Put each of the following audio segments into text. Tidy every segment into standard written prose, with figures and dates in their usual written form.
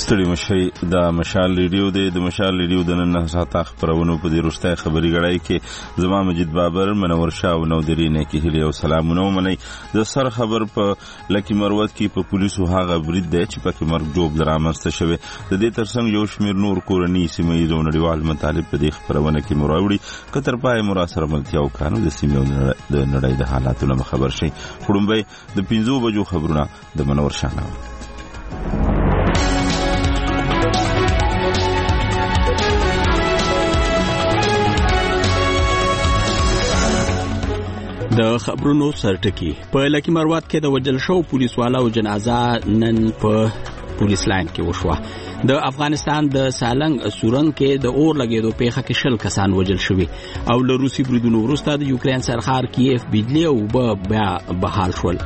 ستړي مشي د مشال ریډیو د مشال ریډیو د نن ساعته خبرونو په دې وروستۍ خبري غړای کې زما مجید بابر منور شاه او نودری نه کې هلي او سلامونه مني د سر خبر په لکی مروت کې په پولیسو هغه برید دی چې پکې مرګ جوړ درامسته شوی د دې ترڅنګ یو شمیر نور کورنۍ سیمې د نړیوال مطالب په دې خبرونه کې مراوړي کتر پای مراسره ملتیا او قانون د سیمې د نړۍ د حالاتو نه خبر شي خړمبه د 5 بجو خبرونه د منور شاه نه د خبرونو سرټکی په لکی مروت کې د وجل شو پولیس والا او جنازه نن په پولیس لاین کې وشوه د افغانستان د سالنګ سورنګ کې د اور لګیدو پیښه کې شل کسان وجل شوي او له روسي بریدونو وروسته د یوکرين سرخار کیف بجلی او بحال شول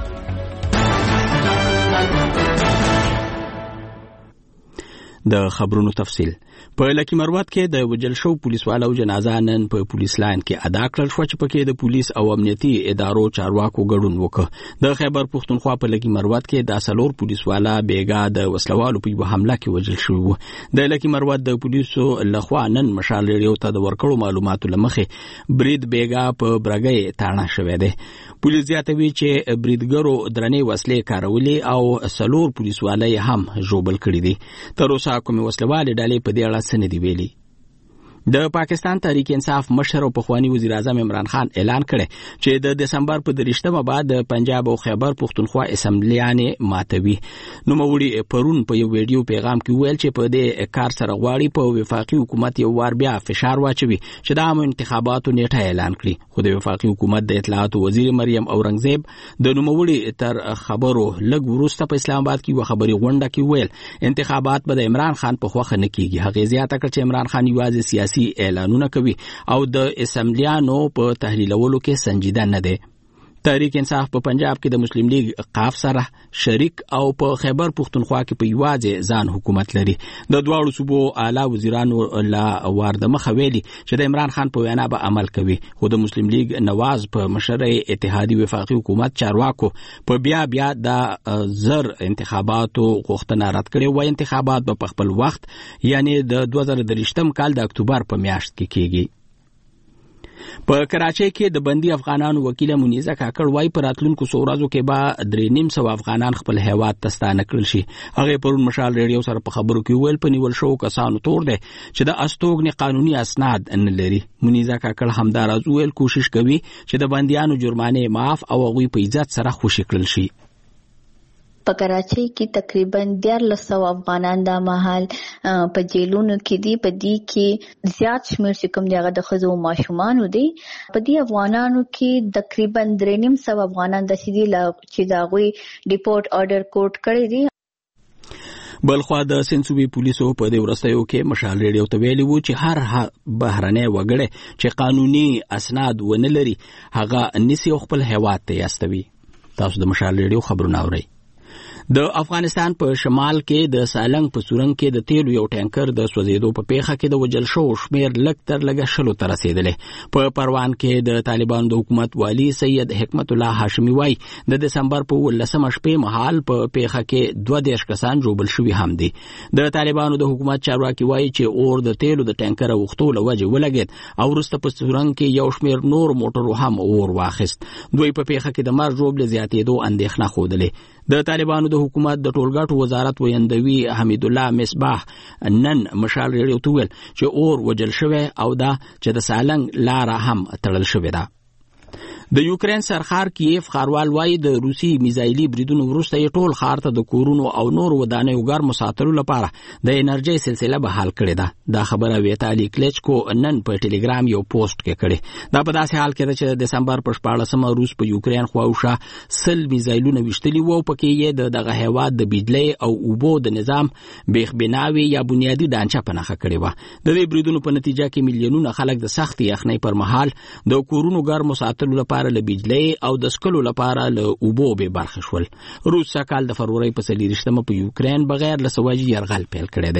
د خبرونو تفصیل په لکی مروت کې د وجل شو پولیس والا او جنازه نن په پولیس لاین کې ادا کړل شو چې پکې د پولیس او امنیتي ادارو چارواکو ګډون وکړ د خیبر پښتونخوا په لکی مروت کې د سلور پولیس والا بیګا د وسلوالو په حمله کې وجل شو د لکی مروت د پولیسو لخوا نن مشال ریډیو ته د ورکړو معلوماتو لمخې برید بیګا په برګې تاړه شوې ده پولیس زیاتوي چې بریدګرو درنې وسلې کارولې او سلور پولیس والا هم جوړبل کړی دي تر اوسه کومه وسلواله ډلې په دې اړه څه نه دی ویلي د پاکستان تحریک انصاف مشر او پخوانی وزیر اعظم عمران خان اعلان کړی چې د دسمبر په 23مه بعد د پنجاب او خیبر پښتونخوا اسمبلیانې ماتوي نو موري پرون په یو ویډیو پیغام کې ویل چې په دې کار سره غواړي په وفاقي حکومت یو وار بیا فشار واچوي چې د عام انتخاباتو نیټه اعلان کړي خو د وفاقي حکومت د اطلاعات وزیر مریم اورنګزیب د نوموړي تر خبرو لږ وروسته په اسلام آباد کې و خبري غونډه کې ویل انتخابات به د عمران خان په خوخه نه کیږي هغه زیاته کړ چې عمران خان یوازې سیاسي اعلانونه کوي او د اسمبلیانو په تحلیلولو کې سنجیده نه دی تحریک انصاف په پنجاب کې د مسلم لیگ قاف سره شریک او په خیبر پښتونخوا کې په یوازې ځان حکومت لري د دواړو صوبو اعلی وزیرانو لا وارد مخویلي چې د عمران خان په وینا به عمل کوي خو د مسلم لیگ نواز په مشرۍ اتحادی وفاقي حکومت چارواکو په بیا د زر انتخاباتو غوښتنه رد کړې و انتخابات په خپل وخت یعنی د 2023 کال د اکتوبر په میاشت کې کیږي په کراچۍ کې د بندي افغانانو وکیل منیزه کاکړ وای پر راتلونکو سورازو کې به 3.5 افغانان خپل هیواد ته ستانه کړل شي هغه پرون مشال ریډیو سره په خبرو کې ویل په نیول شو کسانو تور دي چې د استوګنې قانوني اسناد نه لري منیزه کاکړ همدار از ویل کوشش کوي چې د بنديانو جرمانه معاف او غوي په عزت سره خوشی کړل شي په کراچۍ کې تقریبا 1300 افغانان د مهال په جیلونو کې دي په دې کې زیات شمیر چې کوم دغه د خزو ماشومان ودي په دې افغانانو کې تقریبا 3.5 افغانان د سیدي چې دا غوي ډیپورټ آرډر کوټ کړی دي بلخوا د سنسوبي پولیسو په دې ورستیو کې مشال ریډیو ته ویلي وو چې هر بهرنۍ وګړي چې قانوني اسناد ونه لري هغه نسی خپل هیواد ته یاستوي تاسو د مشال ریډیو خبرونه اورئ د افغانستان په شمال کې د سالنګ په سورنګ کې د تیلو یو ټانکر د سوځېدو په پیښه کې د وجل شو شمیر لږ تر لږه شلو ته رسیدلې په پروان کې د طالبانو د حکومت والی سید حکمت الله هاشمی وای د دسمبر په 18مه شپې مهال په پیښه کې 22 کسان جوړبل شوي هم دي د طالبانو د حکومت چارواکي وای چې اور د تیلو د ټانکر وختو لوجه ولګید او وروسته په سورنګ کې یو شمیر نور موټرو هم اور واخیست دوی په پیښه کې د مرګ جوړبل زیاتېدو اندېښنه خوده د طالبانو د حکومت د ټولګټو وزارت ویندوی حمید الله مصباح نن مشال ریډیو ته ویل چې اور وجل شوی او دا چې د سالنګ لار هم تړل شوی ده د یوکرين سرخار کیف خاروال وای د روسي میزایلی بریدونو وروسته ټول خار ته د کورونو او نور ودانیو ګرمو ساتلو لپاره د انرژي سلسله بحال کړې ده دا خبره ویتالي کلیچکو نن په ټلګرام یو پوسټ کې کړي دا په داسې حال کې چې د دسمبر په 14مه روس په یوکرين خواوشه سل میزایلونه وشتلي وو پکې یې دغه هیواد د بجلی او اوبو د نظام بیخ بناوي یا بنیادی ډانچه پنهخه کړې و د دې بریدونو په نتیجه کې میلیونونه خلک د سخت یخنۍ پر مهال د کورونو ګرمو ساتلو لپاره له بجلی او د سکلو لپاره له اوبو به برخه شول روس کال د فروری په 23مه په یوکرين بغیر له سواجی يرغل پیل کړی دی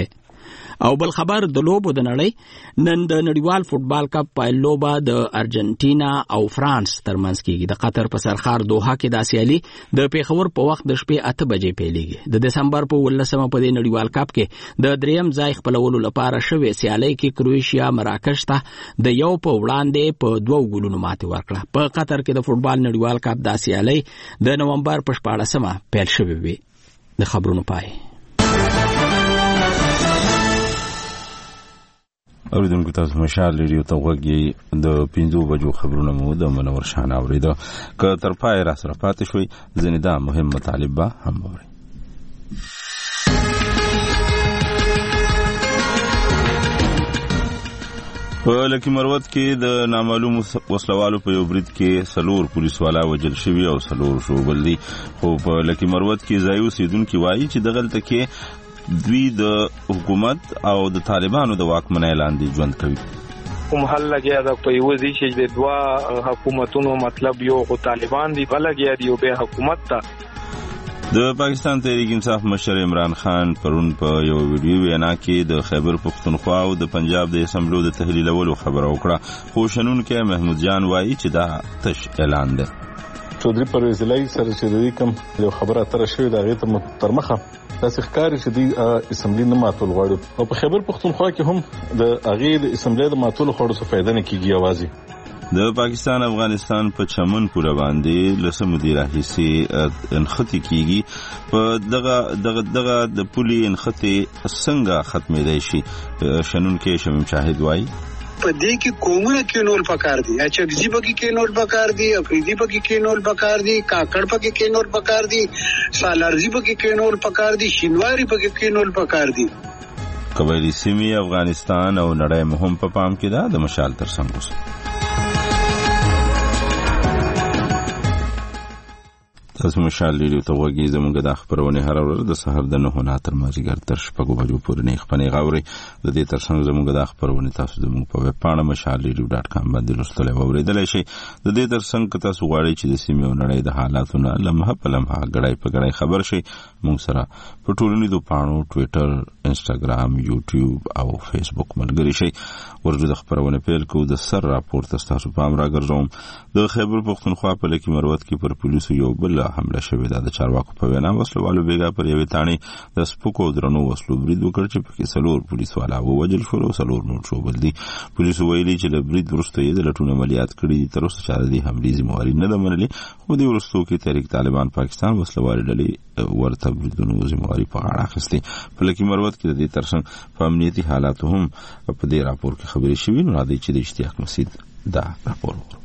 او بل خبر د لوبو د نړۍ نن د نړیوال فوتبال کپ پایلوبه د ارجنټینا او فرانس ترمنځ کیږي. د قطر په سرخار دوحه کې د سیالي د پیښور په وخت د شپې 8 بجې پیلېږي. د دسمبر په 18 په دې نړیوال کپ کې د دریم ځای خپلولو لپاره شوې سیالي کې کروشیا مراکش ته د یو په وړاندې په 2 ګولونو ماتې ورکړه. په قطر کې د فوتبال نړیوال کپ د سیالي د نومبر په 14مه پیل شوې وي. د خبرونو پای. اوریدونکو تاسو مشال ریډیو ته وګورئ. د 5 بجو خبرونه مو د منور شان اوریدو. که تر پای را سره پاتې شوي ځینې دا مهم مطالب به هم اورئ. په لکي مروت کې د نامعلوم وسلوالو په یو برید کې 4 پولیس والا وجل شوي او 4 شوبل دي. خو په لکي مروت کې ځای اوسیدونکي وایي چې دغلته کې دوی د حکومت او د طالبانو د واکمنۍ لاندې ژوند کوي. کوم حل لګیا دا په یو ځای چې د دوا حکومتونو مطلب یو خو طالبان دي بل لګیا دی او به حکومت ته. د پاکستان تحریک انصاف مشر عمران خان پرون په یو ویډیو وینا کې د خیبر پختونخوا او د پنجاب د اسمبلو د تحلیلولو خبره وکړه. خو شنونکي محمود جان وایي چې دا تش اعلان دی. چودري پرویز الهي سره چې د کوم یو خبره تر شوې د هغې ته تر مخه داسې ښکاري چې دوی اسمبلي نه ماتول غواړي. او په خیبر پختونخوا کې هم د هغې د اسمبلي د ماتولو خوړو څه فایده نه کېږي. یوازې د پاکستان افغانستان په چمن پوره باندې لسه مدیر راهیسي انخطي کیږي. په دغه د پولي انخطي څنګه ختمېدای شي؟ شنونکي شمیم شاهد وایي په دې کې قومونه کې نول پکار دي، اچګزي پکې کې نول پکار دي، افریدي پکې کې نول پکار دي، کاکړ پکې کې نول پکار دي، سالارزي پکې کې نول پکار دي، شینواری پکې کې نول پکار دي. قبایلی سیمې افغانستان او نړۍ مهم په پام کې ده. د مشال تر څنګ تاسو مشال ریډیو ته وګورئ. زموږ د خبرونه هر ورځ د سحر د 9 نه تر مازیګر تر 6 بجو پورې نه خپنې غاوري. د دې ترڅنګ زموږ د خبرونه تاسو زموږ په ویب پاڼه mashalradio.com باندې لوستل او اوریدلای شئ. د دې ترڅنګ تاسو غواړئ چې د سیمې او نړۍ د حالاتونو لمحه په لمحه غړای په غړای خبر شئ. موږ سره په ټولنیزو پاڼو ټوئیټر، انسټاګرام، یوټیوب او فیسبوک ملګری شئ. ورته د خبرونه پیل کوو. د سر راپور تاسو پام راګرځوم. د خیبر پختونخوا په لکي مروت کې پر پولیسو یو بل حمله شوې ده. د چارواکو په وینا وسلوالو بیګا پر یوې تاڼې د سپکو درنو وسلو برید وکړ چې پکې 4 پولیس والا ووجل شول او 4 نور شوبل دي. پولیسو ویلي چې له برید وروسته یې د لټون عملیات کړي دي. تر اوسه چا د دې حملې ذمہواري نه ده منلې. خو د وروستو کې تحریک طالبان پاکستان وسلوالې ډلې ورته بریدونو ذمہواري په غاړه اخیستې. په لکي مروت کې د دې ترڅنګ په امنیتي حالاتو هم په دې راپور کې خبرې شوې. نو راځي چې د اشتیاق مسعود دا راپور وګورو.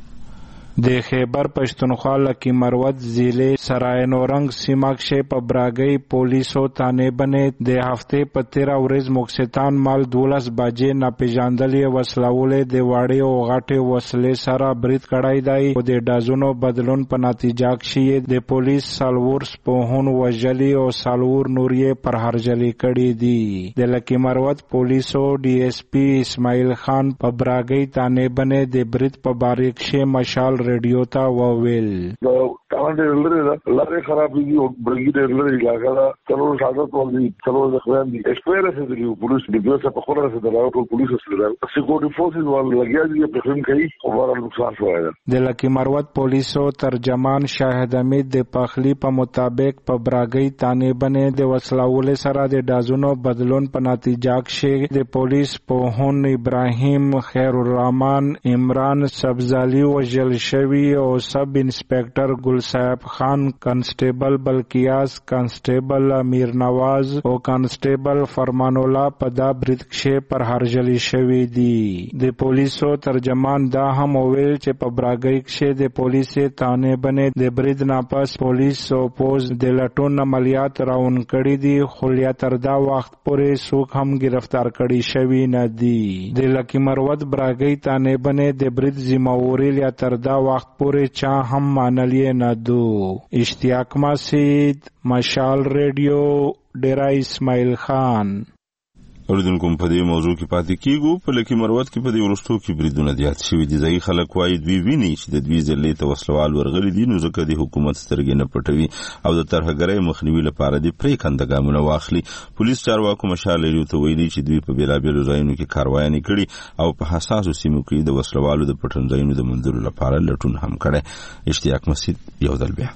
د خیبر پښتونخوا لکی مروت ضلع سرای نورنګ سیمه کې په براګي پولیسو تانبنې د هفته په 13 ورځ مکستان مال 12 بجې ناپېژاندلې وسلولې د واړې او غټې وسلې سره برید کړای دی. او د ډازونو بدلون په نتیجه کې د پولیس سالور سپوهون وجلی او سالور نورې پر هرجلی کړي دي. د لکی مروت پولیسو ډي اس پی اسماعیل خان په براګي تانبنې د برید په باریک شه مشال ریډیو ته وویل کمانډر لري خرابېږي او برګیډر لري لاګه څلور شاګرد ولې څلور ځخوان دي اسپیرس دي پولیس د دوه په خبره سره د راوټ پولیس سره سکیورټي فورسز ول لګیا دي په خیم کوي او ورته نقصان شوی ده. د لکی مروت پولیسو ترجمان شاهد امید د پخلی په مطابق په براګي تانبنې د وسلول سره د ډازونو بدلون په نتیجه کې د پولیس په هون ابراهیم خیر الرحمن عمران سبزالی وجل شوی او سب انسپیکټر ګل صاحب خان، کانسټیبل بلقیاس، کانسټیبل امیر نواز او کانسټیبل فرمان الله په دا برید کې پر هرجلی شوی دي. د پولیسو ترجمان دا هم ویل چې په براګي کې د پولیسې تانبنې د برید نه پس پولیس او پوز د لټون عملیات راون کړي دي. خو یا تر دا وخت پورې څوک هم گرفتار کړي شوی نه دي. د لکی مروت براګي تانبنې د برید ذمہواري یا تر دا وخت پورې چا هم مانلې نه دو. اشتیاق مسعود، مشال ریډیو، ډیرا اسماعیل خان. اوریدونکو په دې موضوع کې پاتې کیږو. په لکه مروت کې په دې ورستو کې بریدونه زیات شوي دي. ځایي خلک وایي دوی ویني چې د دوی ضلعې ته وسلوال ورغلي دي، نو ځکه د حکومت سترګې نه پټوي او د ترهګرۍ مخنیوي لپاره د پرېکنده ګامونه واخلي. پولیس چارواکو مشال لري ته ویلي چې دوی په بیلابیلو ځایونو کې کاروایانې کړي او په حساسو سیمو کې د وسلوالو د پټنځایونو د موندلو لپاره لټون هم کړی. اشتیاق مسجد یو ځل بیا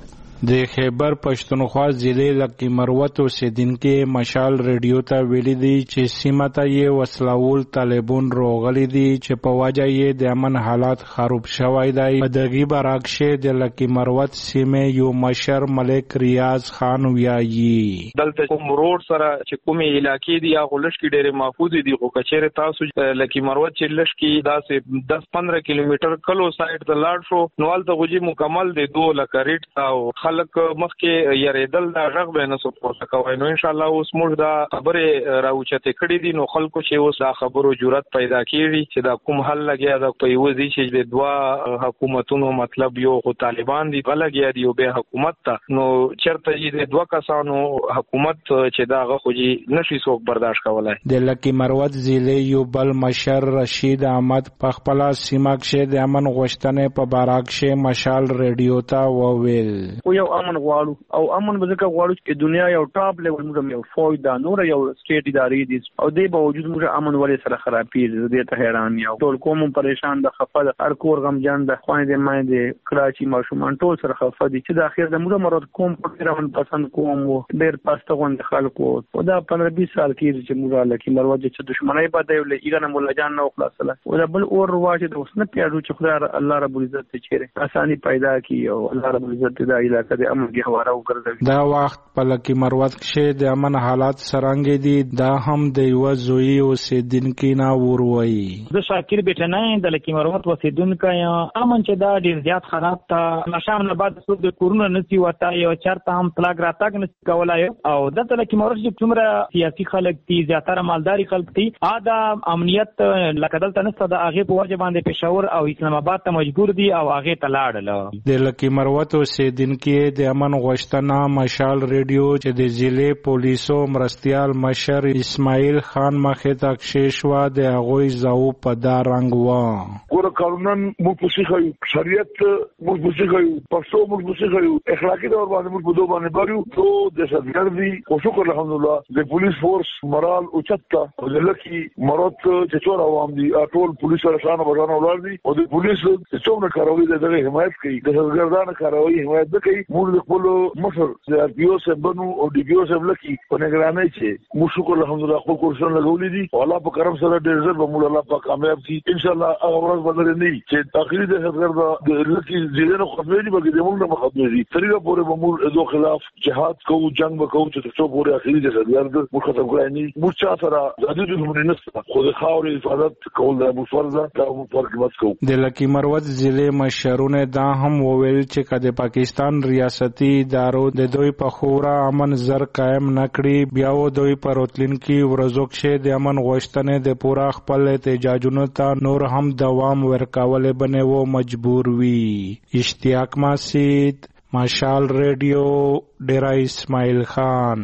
د خیبر پښتونخوا ضلع لکی مروت اوسیدونکو مشال ریډیو ته ویلي دي چې سیمه ته یې وسلوال طالبان راغلي دي چې په وجه یې د امن حالات خراب شوی دی. په دغه برعکس د لکی مروت سیمه یو مشر ملک ریاض خان ویایي دلته کوم روډ سره چې کومې علاقې دي هغه لشکې ډېرې محفوظ دي، خو کچېره تاسو لکی مروت چې لشکې داسې 10-15 کیلومتر کلو سایډ ته لاړ شو نو هلته غوجي مکمل دی 2 لک ریټ او خلک مخکې یریدل دا غږ به نه سو پورته کوي. نو ان شاء الله اوس موږ دا خبره راوچته کړې دي، نو خلکو چې اوس دا خبرو جرأت پیدا کړي چې دا کوم حل لګیا دا په یو ځای چې د دوا حکومتونو مطلب یو خو طالبان دي لګیا دي او به حکومت ته نو چرته چې د دوا کسانو حکومت چې دا غوږی نشي څوک برداشت کولای. د لکی مروت ضلع یو بل مشر رشید احمد په خپل سیمه کې د امن غوښتنې په برعکس مشال ریډیو ته وویل یو امن غواړو او امن به ځکه غواړو چې دنیا یو ټاپ لیول موږ یو فوج دا نور یو سټیټ ادارې دي او دې باوجود موږ امن ولې سره خرابېږي. دې ته حیران یو ټول قوم پریشان د خفه د هر کور غمجن د خويندې مایندې کراچي ماشومان ټول سره خفه دي چې د اخر د موږ مراد قوم په روان پسند کوم ډېر پاسته غوند خلکو او دا 15-20 سال کې چې موږ لکه مروه چې دښمنۍ بده ویل ایګنه مولا جان نو خلاصله او دا بل اور واجه د وسنه پیاړو چې خدای الله رب العزت ته چیرې اساني پیدا کی او الله رب العزت دا علاقه د امن کې هواره وګرځوي. دا وخت په لکی مروت کې د امن حالات سرنګ دي دا هم د یو زوی اوسیدونکو نه وروي. د شاکر بیٹنای د لکی مروت اوسیدونکو امن چې دا ډیر زیات خراب تا نشام نه بعد څو د کورونه نسی وتا یو چرته هم پلاګ راتګ نسی کولای او د لکی مروت چې څومره سیاسي خلک دي زیاتره مالداري خلک دي دا امنیت لکه دلته نسته د هغه په وجه باندې پېښور او اسلام آباد ته مجبور دي او هغه ته لاړل. د لکی مروت اوسیدونکو د امن غوښتنه مشال ریډیو چې د ضلع پولیسو مرستیال مشر اسماعیل خان مخې ته کښېښوه د هغوی ځاو په دا رنګ و ګوره قانونن موږ پسې ښیو شریعت موږ پسې ښیو پښتو موږ پسې ښیو اخلاقي طور باندې موږ په دو باندې باريو تو دهشتګرد دي خو شکر الحمدلله د پولیس فورس مرال اوچت او د لکی مروت چې ټول عوام دي ټول پولیس سره شانه بشانه ولر دي او د پولیس چې څومره کاروي دغه حمایت کوي دهشتګردانه کاروي حمایت نه کوي. موږ خپل مشر د ار پی او سره بنو او ډي پی او سره لکی په نگرانۍ چې موږ شکر الحمدلله خپل کورسونه لګولې دي او الله په کرم سره ډېر زر به موږ الله په کامیاب شي ان شاء الله. هغه ورځ بدل نه چې تاخيري دهشتګرد د لکی ځینې ختمې دي بلکې د موږ نه ختمې دي ترې پورې به موږ د خلاف جهاد کوو جنگ وکړو چې څو پورې اخیری دهشتګرد موږ ختم کړای نه موږ چا سره د دې دښمنۍ نشته خو د خاورې حفاظت کول د موږ فرض ده او موږ فرق کوو. د لکی مروت ضلع مشرونه دا هم وویل چې کله پاکستان ریاستي ادارو د دوی په خورا امن زر قائم نکړي بیا و دوی پر راتلونکي ورځو کې د امن غوښتنې د پورا خپل احتجاجونو ته نور هم دوام ورکول بنه و مجبور وي. اشتیاق مسجد مشال ریډیو ډیرا اسماعیل خان.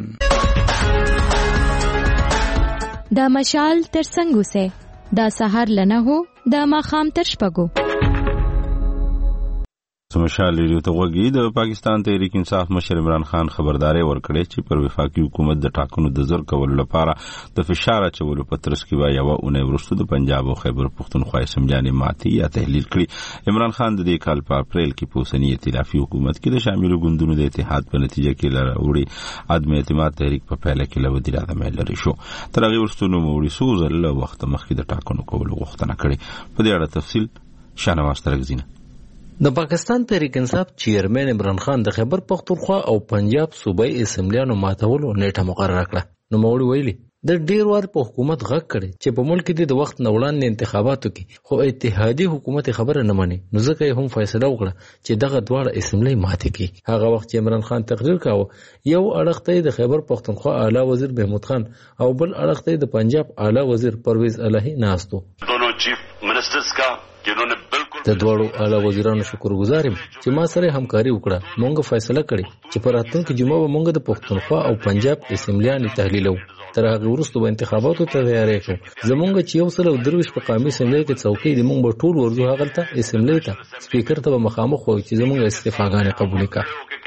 دا مشال تر څنګه سه دا سحر لنه هو دا ماخام تر شپګو مشال ریډیو ته وګړي د پاکستان تحریک انصاف مشر عمران خان خبرداري ورکړې چې پر وفاقي حکومت د ټاکنو د زر کول لپاره د فشار چولو په ترڅ کې وایي او اونې ورستو د پنجاب او خیبر پختونخوا سمجانې ماتي یا تحلیل کړي. عمران خان د دې کال په اپریل کې په اوسنی ائتلافي حکومت کې د شامل ګوندونو د اتحاد په نتیجه کې لراوړي عدم اعتماد تحریک په پیل کې له وزیر اعظم لري شو تر هغه ورستو نو موري سوزل وخت مخکې د ټاکنو کولو غوښتنه کړې. په دې اړه تفصیل شانواز ترګزینه. د پاکستان تحریک انصاف چیرمن عمران خان د خیبر پختونخوا او پنجاب صوبایي اسمبلیانو ماتولو نیټه مقرره کړه. نو موري ویلي د ډیر وار په حکومت غږ کړي چې په ملک کې د وخت نوړاندې انتخاباتو کې خو اتحادي حکومت خبره نه مني نو ځکه یې هم فیصله وکړه چې دغه دواړه اسمبلی ماتې کړي. هغه وخت چې عمران خان تقریر کاوه یو اړخ ته د خیبر پختونخوا اعلی وزیر محمود خان او بل اړخ ته د پنجاب اعلی وزیر پرویز الہی ناستو. दोनों chief ministers का जिन्होंने बिल्कुल د دواړو اعلی وزیرانو شکرګزار یم چې ما سره همکاري وکړه. موږ فیصله کړې چې په راتلونکي جمعه به موږ د پښتونخوا او پنجاب اسمبلیانې تحلیلو. تر هغه وروسته به انتخاباتو ته تیاری کوو. زمونږ چې 123 په قومي اسمبلی کې څوکۍ دي، موږ به ټول ورځو هغلته اسمبلی ته سپیکر ته به مخامخ وایو چې زمونږ استعفاګانې قبول کړه.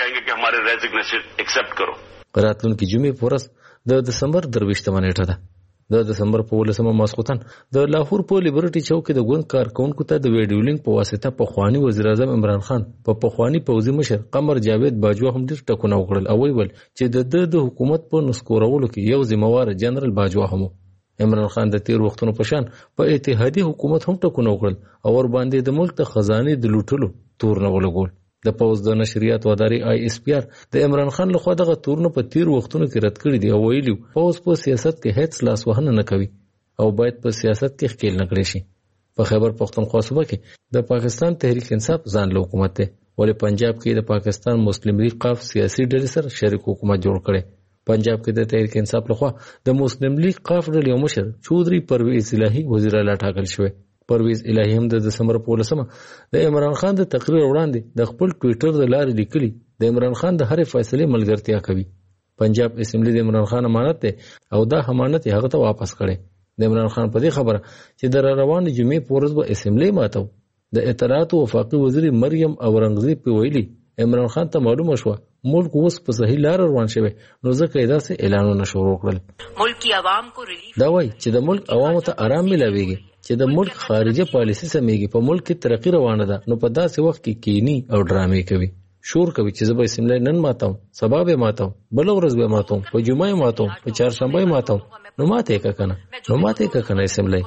راتلونکي جمعې په ورځ د دسمبر 23 نیټه ده. د دسمبر په 18 ماسخوتن د لاهور په لیبرټي چوک کې د ګوند کارکونکو ته د ویډیو لینک په واسطه پخوانی وزیر اعظم عمران خان په پخوانی پوځي مشر قمر جاوید باجوا هم ډېر ټکونه وکړل او ویل چې د حکومت په نسکورولو کې یو ذمہوار جنرال باجوا هم. عمران خان د تیر وختونو په شان په اتحادیه حکومت هم ټکونه وکړل او ور باندې د ملک د خزانه د لوټلو تور نه ولګول. د پوز د نشریات ادارې ISPR د عمران خان لخوا دغه تورونه په تیر وختونو کې رد کړی دی او ویلي پوز په سیاست کې هیڅ لاس وهنه نه کوي او باید په سیاست کې ښکیل نه کړی شي. په خیبر پختونخوا صوبه کې د پاکستان تحریک انصاف ځان له حکومت دی، ولې پنجاب کې د پاکستان مسلم لیگ قاف سیاسي ډلې سره شریک حکومت جوړ کړي. پنجاب کې د تحریک انصاف لخوا د مسلم لیگ قاف ډلې یو مشر چودري پرویز الهی وزیر اعلی ټاکل شوی. پرویز الهی هم د دسمبر په 18 د عمران خان د تقریر وړاندې د خپل ټوئیټر د لارې لیکلي د عمران خان د هرې فیصلې ملګرتیا کوي. پنجاب اسمبلی د عمران خان امانت دی او دا امانت هغه ته واپس کړي. د عمران خان په دې خبره چې د روان جمعې په ورځ به اسمبلی ماتو د اطلاعات او وفاقي وزیر مریم اورنګزیب په ویلي عمران خان ته معلومه شو ملک اوس په صحیح لار روان شوی، نو ځکه یې داسې اعلانونه شروع کړل. ملکی عوام کو ریلیف دا وایي چې د ملک عوامو ته آرام ملاويږي چې د ملک خارجه پالیسي سمېږي، په ملک کې ترقی روانه ده، نو په داسې وخت کې کینی او ډرامې کوي، شور کوي چې زه به اسمبلی نن ماتم، سبا به ماتم، بل ورځ به ماتم، په جمعه ماتم، په چهارشنبه ماتم. نو ماته کنه اسمبلی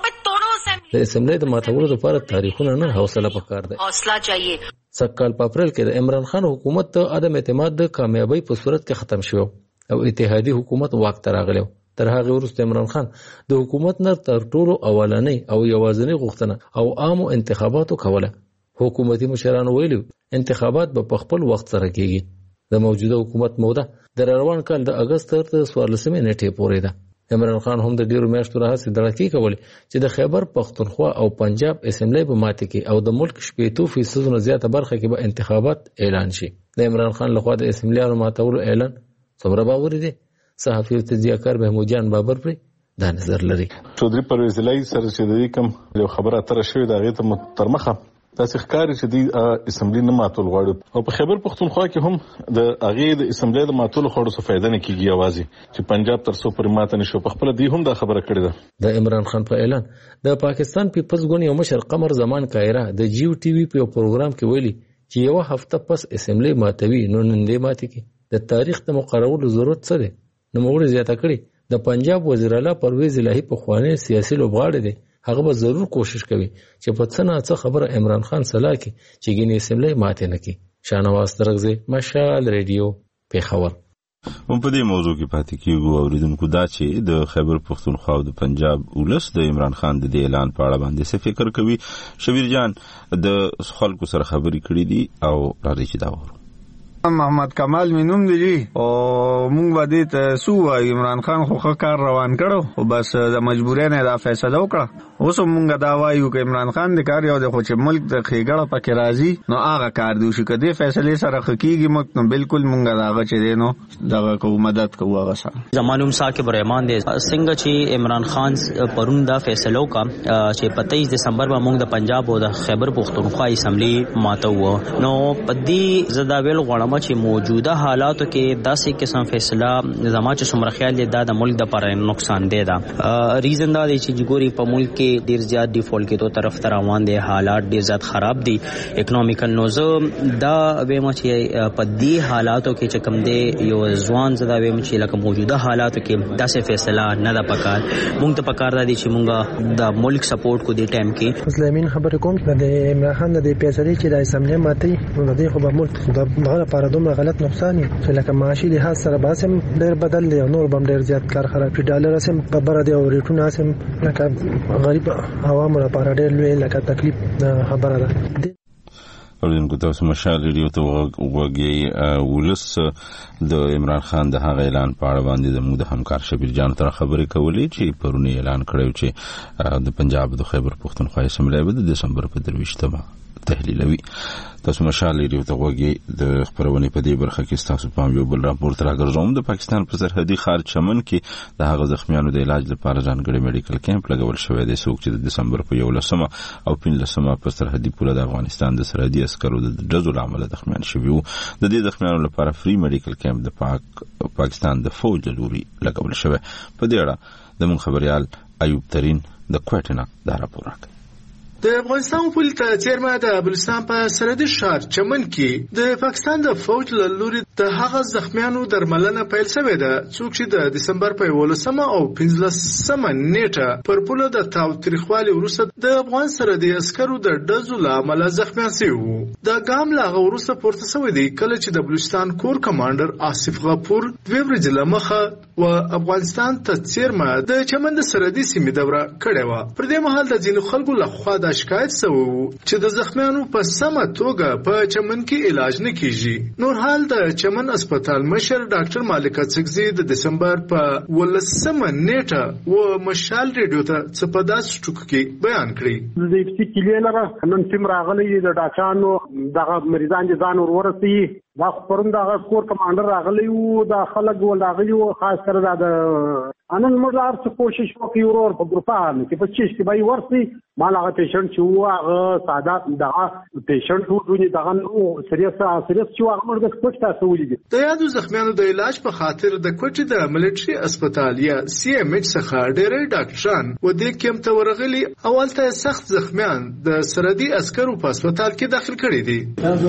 د اسمبلی د ماتولو لپاره تاریخونه نه حوصله پکار ده. حوصله چاهیے. سکال په اپریل کې د عمران خان حکومت ته عدم اعتماد د کامیابی په صورت کې ختم شو او اتحادی حکومت واک ته راغلی. تر هغه وروسته عمران خان د حکومت نه تر ټولو اولنۍ او یوازینۍ غوښتنه او عامو انتخاباتو کوله. حکومتي مشرانو ویلي انتخابات به په خپل وخت سره کیږي. د موجوده حکومت موده د روان کال د اگست تر 14 نیټې پورې ده. عمران خان هم د ډیرو میاشتو راهیسې دړکې کولې چې د خیبر پختونخوا او پنجاب اسمبلی به ماتې کړي او د ملک 80% نه زیاته برخه کې به انتخابات اعلان شي. د عمران خان لخوا د اسمبلیانو ماتولو اعلان څومره باوري دی؟ صحافي او تجزیه‌کار محمود جان بابر پرې دا نظر لري. چودري پرویز الهی سره چې د کوم یو خبره تر شوې دا غي ته تر مخه تاسو ښکاری چې د اسمبلی نه ماتول غواړي او په خیبر پختونخوا کې هم د اغه د اسمبلی د ماتول خوړو څه فائدہ نه کیږي اوازي چې پنجاب تر څو پر ماته نشو په خپل دی هم دا خبره کړې ده. د عمران خان په اعلان د پاکستان پیپلز ګوند یو مشر قمر زمان کایرا د جیو ټي وي په پروګرام کې ویلي چې یو هفته پس اسمبلی ماتوي نو نن دې ماتې کې د تاریخ د مقررولو ضرورت څه دی. نو موږ زیاته کړی د پنجاب وزیر اعلی پرویز الهی په خوانه سیاسي لوبغاړي دی، هغه به ضرور کوشش کوي چې په څه نه څه خبره عمران خان سلا کی چې ګینې اسمبلی ماته نه کی. شانواز درغزه مشال ریډیو پیښور. هم په دې موضوع کې پاتې کیږو اوریدونکو دا چې د خیبر پختونخوا او د پنجاب ولس د عمران خان د اعلان په اړه باندې څه فکر کوي. شبیر جان د خلکو سره خبرې کړې دي او راځي چې دا وره. محمد کمال مینوم دی او مونږ باندې ته سو عمران خان خو کار روان کړو او بس د مجبورۍ نه دا فیصله وکړه. اوس مونږ دا وایو چې عمران خان د کار یو د خو چې ملک د خېګړه پکې راځي نو هغه کار دی چې کدی فیصله سره حقيقي ملک نو بالکل مونږ داغه چې دینو دغه کو مدد کوو هغه سره. زمانوم صاحب رحمان دی څنګه چې عمران خان پرون دا فیصله وکړه چې 25 دسمبر باندې مونږ د پنجاب او د خیبر پختونخوا اسمبلی ماتو نو پدې زدا ویل غواړم چې موجوده حالاتو کې داسې قسم فیصله زما چې څومره خیال دی دا د ملک د لپاره نقصان دی. دا ریزن دا دی چې ګوري په ملک کې ډیر زیات ډیفالت کېدو طرف ته روان دي، حالات ډیر زیات خراب دي اکونومیکل. نو زه دا ویم چې په دې حالاتو کې چې کوم دی یو ځوان زدا ویم چې لکه موجوده حالاتو کې داسې فیصله نه ده پکار. مونږ ته پکار دی چې مونږ د ملک سپورټ کو دې ټایم کې مسلمانین خبرې کوم د عمران خان د فیصله چې د اسمبلی ماتي نو د خو به ملک د لپاره دومره غلط نقصان چې لکه معاشي لحاظ سره باسم ډېر بدل دی او نور بم ډېر زیات کار خراب شي. ډالر سم په بره دی او ریټونه سم لکه غریب عوامو لپاره ډېر لوی لکه تکلیف خبره ده. اوریدونکو تاسو مشال ریډیو ته وګورئ. ولس د عمران خان د هغه اعلان په اړه باندې زموږ د همکار شبیر جان تر خبرې کولې چې پرونی اعلان کړی چې د پنجاب د خیبر پختونخوا اسمبلی به د دسمبر په 23 تحلیلوي. تاسو مشال ریډیو ته وګورئ. د خبرونې په دې برخه کې تاسو په یو بل راپورټ راګرځوم. د پاکستان په سرحدي ښار چمن کې د هغه زخمیانو د علاج لپاره ځانګړي میډیکل کیمپ لګول شوی دی څوک چې د دسمبر په 11 او 15 په سرحدي پوله د افغانستان د سرحدي عسکرو د ډزو له امله زخمیان شوي وو. د دې زخمیانو لپاره فری میډیکل کیمپ د پاکستان د فوج له لوري لګول شوی. په دې اړه د مون خبريال ایوب ترين د کوټه نه دا راپور راکړ. د افغانستان پولیس ته چیرمه د بلوچستان په سرحدي ښار چمن کې د پاکستان د فوج له لوري د هغه زخمیانو درملنه پیل شوې ده څوک چې د دسمبر په 11 او 15 نیټه پر پوله د تاوتریخوالي وروسته د افغان سرحدي عسکرو د ډزو له امله زخمیان شوي وو. دا ګام لا وروسته پورته شوی دی کله چې د بلوچستان کور کمانډر آصف غفور 2 ورځې لمخه و افغانستان ته چیرمه د چمن د سرحدي سیمې دوره کړې و. پر دې مهال د ځینو خلکو لخوا د شکایت شوی چې د زخمیانو په سمه توګه په چمن کې علاج نه کیږي. نور حال د چمن اسپیټال مشر ډاکټر مالک اڅکزي د دسمبر په 11 نیټه و مشال ریډیو ته صپداس ټکو کې بیان کړی. د اف سی کلی لره نن تیم راغلی د ډاکټرانو دغه مریضان دي ځان ورورسي دا پرون دغه کور کمانډر راغلی وو د خلک ولاغلی وو خاص کر دا انن موږ ارڅ کوشش وکړو ورور په ګروپانو کې په چیش کې به ورسي مال هغه پیشنټ چې هغه ساده دغه پیشنټ وو دغه سریس چې هغه موږ د کوټ تاسو ولیدل. د یادو زخمیانو د علاج په خاطر د کوټې د ملټري اسپیټال یا سی ام ایچ څخه ډېر ډاکټران و دې کېم ته ورغلي اولته سخت زخمیان د سرحدي عسکرو په اسپیټال کې داخل کړي دي.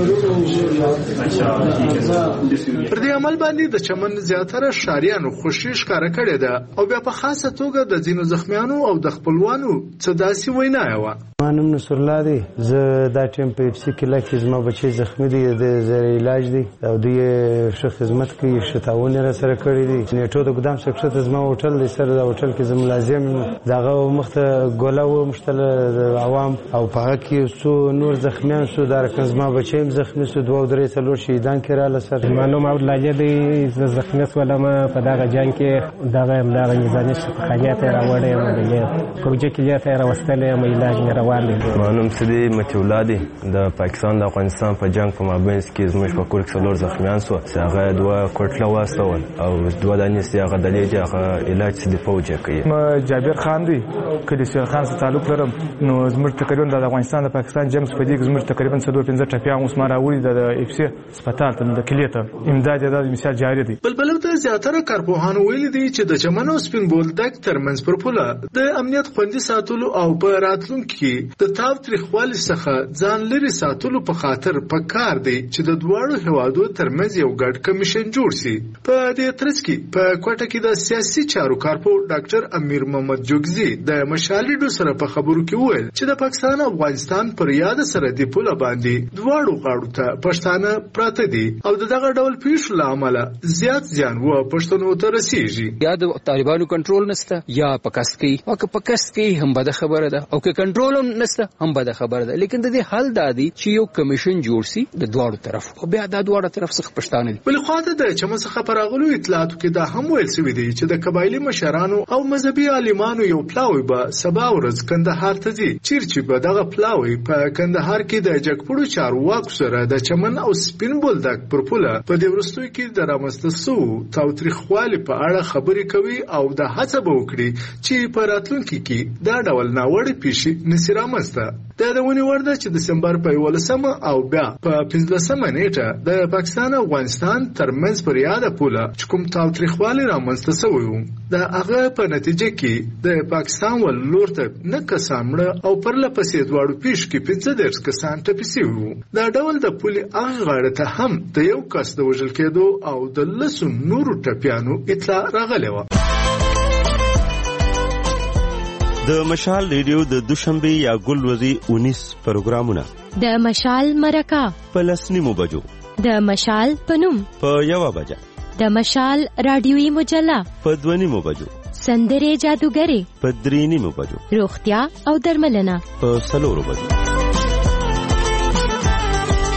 پر دې عمل باندې د چمن زیاتره ښاریانو خوشي ښکاره کړې ده او بیا په خاصه توګه د ځینو زخمیانو او د خپلوانو څه داسې وینا وه. ما نوم نصر الله دی. زه دا ټیم په اف سی کلی کې زما بچی زخمی دی د زیر علاج دی او دوی ښه خدمت کوي ښه تعاون یې راسره کړی دی. نیټو د ګدام سکشن ته زما هوټل دی سره د هوټل کې زه ملازم دغه مخته ګوله و مشتله د عوام او په هغه کې څو نور زخمیان شو دا رقم زما بچی هم زخمی شو 2 او 3 څلور شهیدان کې راله سره. ما نوم عبدالله دی. زه زخمی شولم په دغه جنګ کې دغه نظامي شفاخانې ته راوړی یم د فوجي کلیه ته یې راوستلی یم علاج مې روان دی. ما نوم سیدي متي الله دی. د پاکستان د افغانستان په جنګ په مابینځ کې زموږ په کور کې څلور زخمیان شو چې هغه 2 کوټله واستول او 2 دانې چې هغه دلې دي هغه علاج د فوج کوي. ما جابر خان دی کله چې خان سره تعلق لرم نو زموږ تقریبا د افغانستان د پاکستان جنگ په دې کې زموږ تقریبا 115 ټپیان اوس ما راوړي د اف سی هسپتال ته د کلیه ته امداد د مثال جاری دی. بلبل ته زیاتره کارپوهانو ویلي دي چې د چمن او سپین بولدک ترمنځ پر پوله د امنیت خوندي ساتلو او په راتلونکي کې د تاوتریخوالي څخه ځان لري ساتلو په خاطر پکار دی چې د دواړو هیوادو ترمنځ یو ګډ کمیشن جوړ شي. په دې ترڅ کې په کوټه کې د سیاسي چارو کارپو ډاکټر امیر محمد جوګزي د مشالډو سره په خبرو کې وویل چې د پاکستان او افغانستان پر یاد سره د پوله باندې دواړو غاړو ته پښتانه پراته دي او دغه ډول پیښو له امله زیات زیان و پښتنو ته رسیږي. یا د طالبانو کنټرول نشته یا پکستکی او که پکستکی هم بده خبره ده او که کنټرول نشته هم بده خبره ده. لیکن د دې حل دا دی چې یو کمیشن جوړ شي د دواړو طرف او بیا د دواړو طرف څخه پښتانه دي. بل خو د چمن څخه پراغلو اطلاعاتو کې دا هم ویل شوی دی چې د قبایلی مشرانو او مذهبي عالمانو یو پلاوی به سبا ورځ کندهار ته ځي چیرې به دغه پلاوی په کندهار کې د جګپړو چارواکو سره د چمن او سپین بولدک پر پوله په دې وروستیو کې د رامنځته شوو تاوتریخوالي په اړه خبرې کوي او د هڅه به وکړي چې په راتلونکي کې دا ډول ناوړه پیښې نشي رامنځته. دا د ونې وړ ده چې دسمبر په 11 او بیا په 15 نیټه د پاکستان او افغانستان ترمنځ پر یاده پوله چې کوم تاوتریخوالي رامنځته شوی و د هغه په نتیجه کې د پاکستان ول لور ته نه کسان مړه او پرله پسې دواړو پیښو کې 15 کسان ټپي شوي وو. دا ډول د پولې هغه غاړه ته هم د یو کس د وژل کېدو او د لسو نورو ټپیانو اطلاع راغلی وه. د مشال ریډیو د دوشنبه یا ګلوزي 19 پروګرامونه د مشال مرکه په 10:30 بجو د مشال پنوم په 1 بجه د مشال رادیوي مجله په 2:30 بجو سندره جادوګری په 3:30 بجو روغتیا او درملنه په 4 بجو.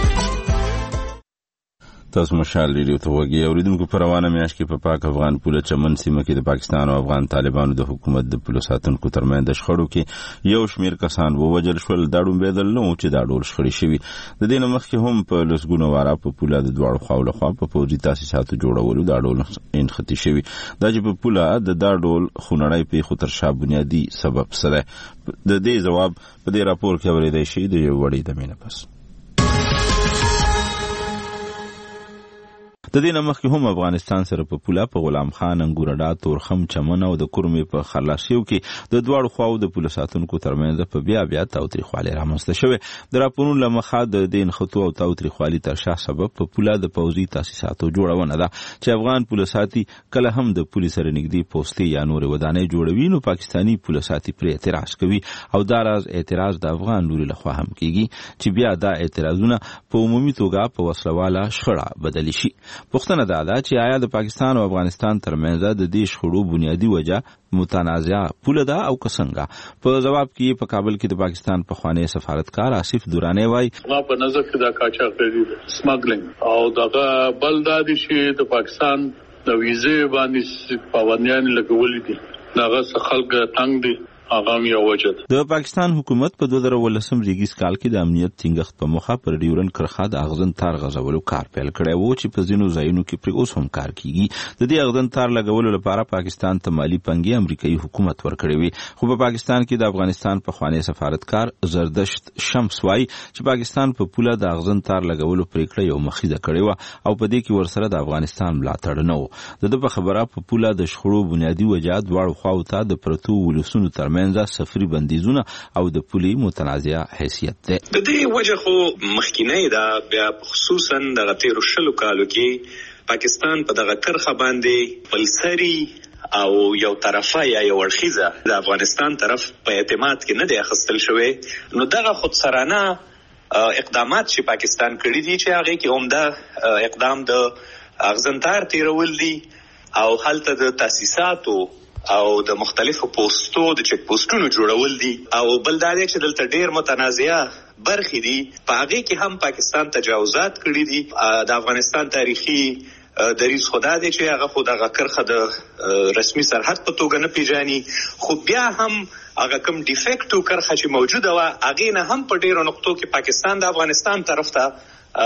تاسو مشال ریډیو ته وګورئ. اوریدونکو په روانه میاشت کې په پاک افغان پوله چمن سیمه کې د پاکستان او افغان طالبانو د حکومت د پولیسو ساتونکو ترمنځ د شخړو کې یو شمیر کسان ووجل شول. دا ډومبې دل نو چې دا ډول شخړې شوي. د دې نه مخکې هم په لسګونو واره په پوله د دواړو خواو لخوا په پوځي تاسیساتو جوړولو دا ډول انختی شوي. دا چې په پوله د دا ډول خونړۍ پیښو تر شا بنیادي سبب څه دی؟ د دې ځواب په دې راپور کې اورېدای شي د یو وړې دمې نه پس. د دې نه مخکې هم افغانستان سره په پوله په غلام خان، انګورډا، تورخم، چمن او د کورمې په خلاصیو کې د دواړو خواو د پولیسو ساتونکو ترمنځ په بیا تاوتریخوالی رامنځته شوی. د راپورونو له مخه د دې نښتو او تاوتریخوالي تر شا سبب په پوله د پوځي تاسیساتو جوړونه ده چې افغان پولیس ساتي کله هم د پولیس سره نږدې پوستې یا نورې ودانۍ جوړوي، نو پاکستاني پولیس ساتي پرې اعتراض کوي او دا راز اعتراض د افغان لوري لخوا هم کیږي چې بیا دا اعتراضونه په عمومي توګه په وسلواله شخړه بدل شي. پوښتنه دا ده چې آیا د پاکستان او افغانستان ترمنځ د دې شخړو بنیادی وجه متنازعه پوله ده او څنګه؟ په جواب کې په کابل کې د پاکستان پخوانی سفارتکار آصف دورانی وایي ما په نظر کې دا قاچاقبري سمګلینګ او دغه بل دا دي چې د پاکستان د ویزې باندې پابندیان لګولې دي. دغه خلک تنګ دي. د پاکستان حکومت په 2018 ریګیس کال کې د امنیت ټینګښت په موخه پر ډیورن کرخه د اغزن تار غځولو کار پیل کړی وو چې په ځینو ځایونو کې پر اوس هم کار کیږي. د دې اغزن تار لګولو لپاره پاکستان ته مالی پنګي امریکایي حکومت ورکړي وي، خو په پاکستان کې د افغانستان پخوانی سفارتکار زردشت شمس وایي چې پاکستان په پوله د اغزن تار لګولو پریکړه یو مخیزه کړې و او په دې کې ورسره د افغانستان ملاتړ نه و. د په خبره په پوله د شخړو بنیادی وجه دواړو خواو ته د پرتو ولسونو ترمنځ سفري بندیزونه او د پولي متنازعه حیثیت ده. د دې وجه خو مخکینه دا بیا خصوصا د تیرو شلو کالو کې پاکستان په دغه کرخه باندې بلسری او یو طرفه یا یو اړخیزه د افغانستان طرف په اعتماد کې نه دی اخیستل شوی. نو دغه خودسرانه اقدامات چې پاکستان کړی دي چې هغه کې عمده اقدام د اغزنتار تیرول دي او هلته د تاسیساتو او د مختلفو پوسټو د چک پوسټونو جوړول دي او بل دا دی چې دلته ډیر متنازعه برخې دي. په هغه کې هم پاکستان تجاوزات کړی دي. د افغانستان تاریخي دریز خدا دی چې هغه خود هغه کرخه د رسمي سرحد په توګه نه پیژاني، خو بیا هم هغه کوم ډیفیکټو کرخه چې موجوده و هغه نه هم په ډیرو نقطو کې پاکستان د افغانستان طرف ته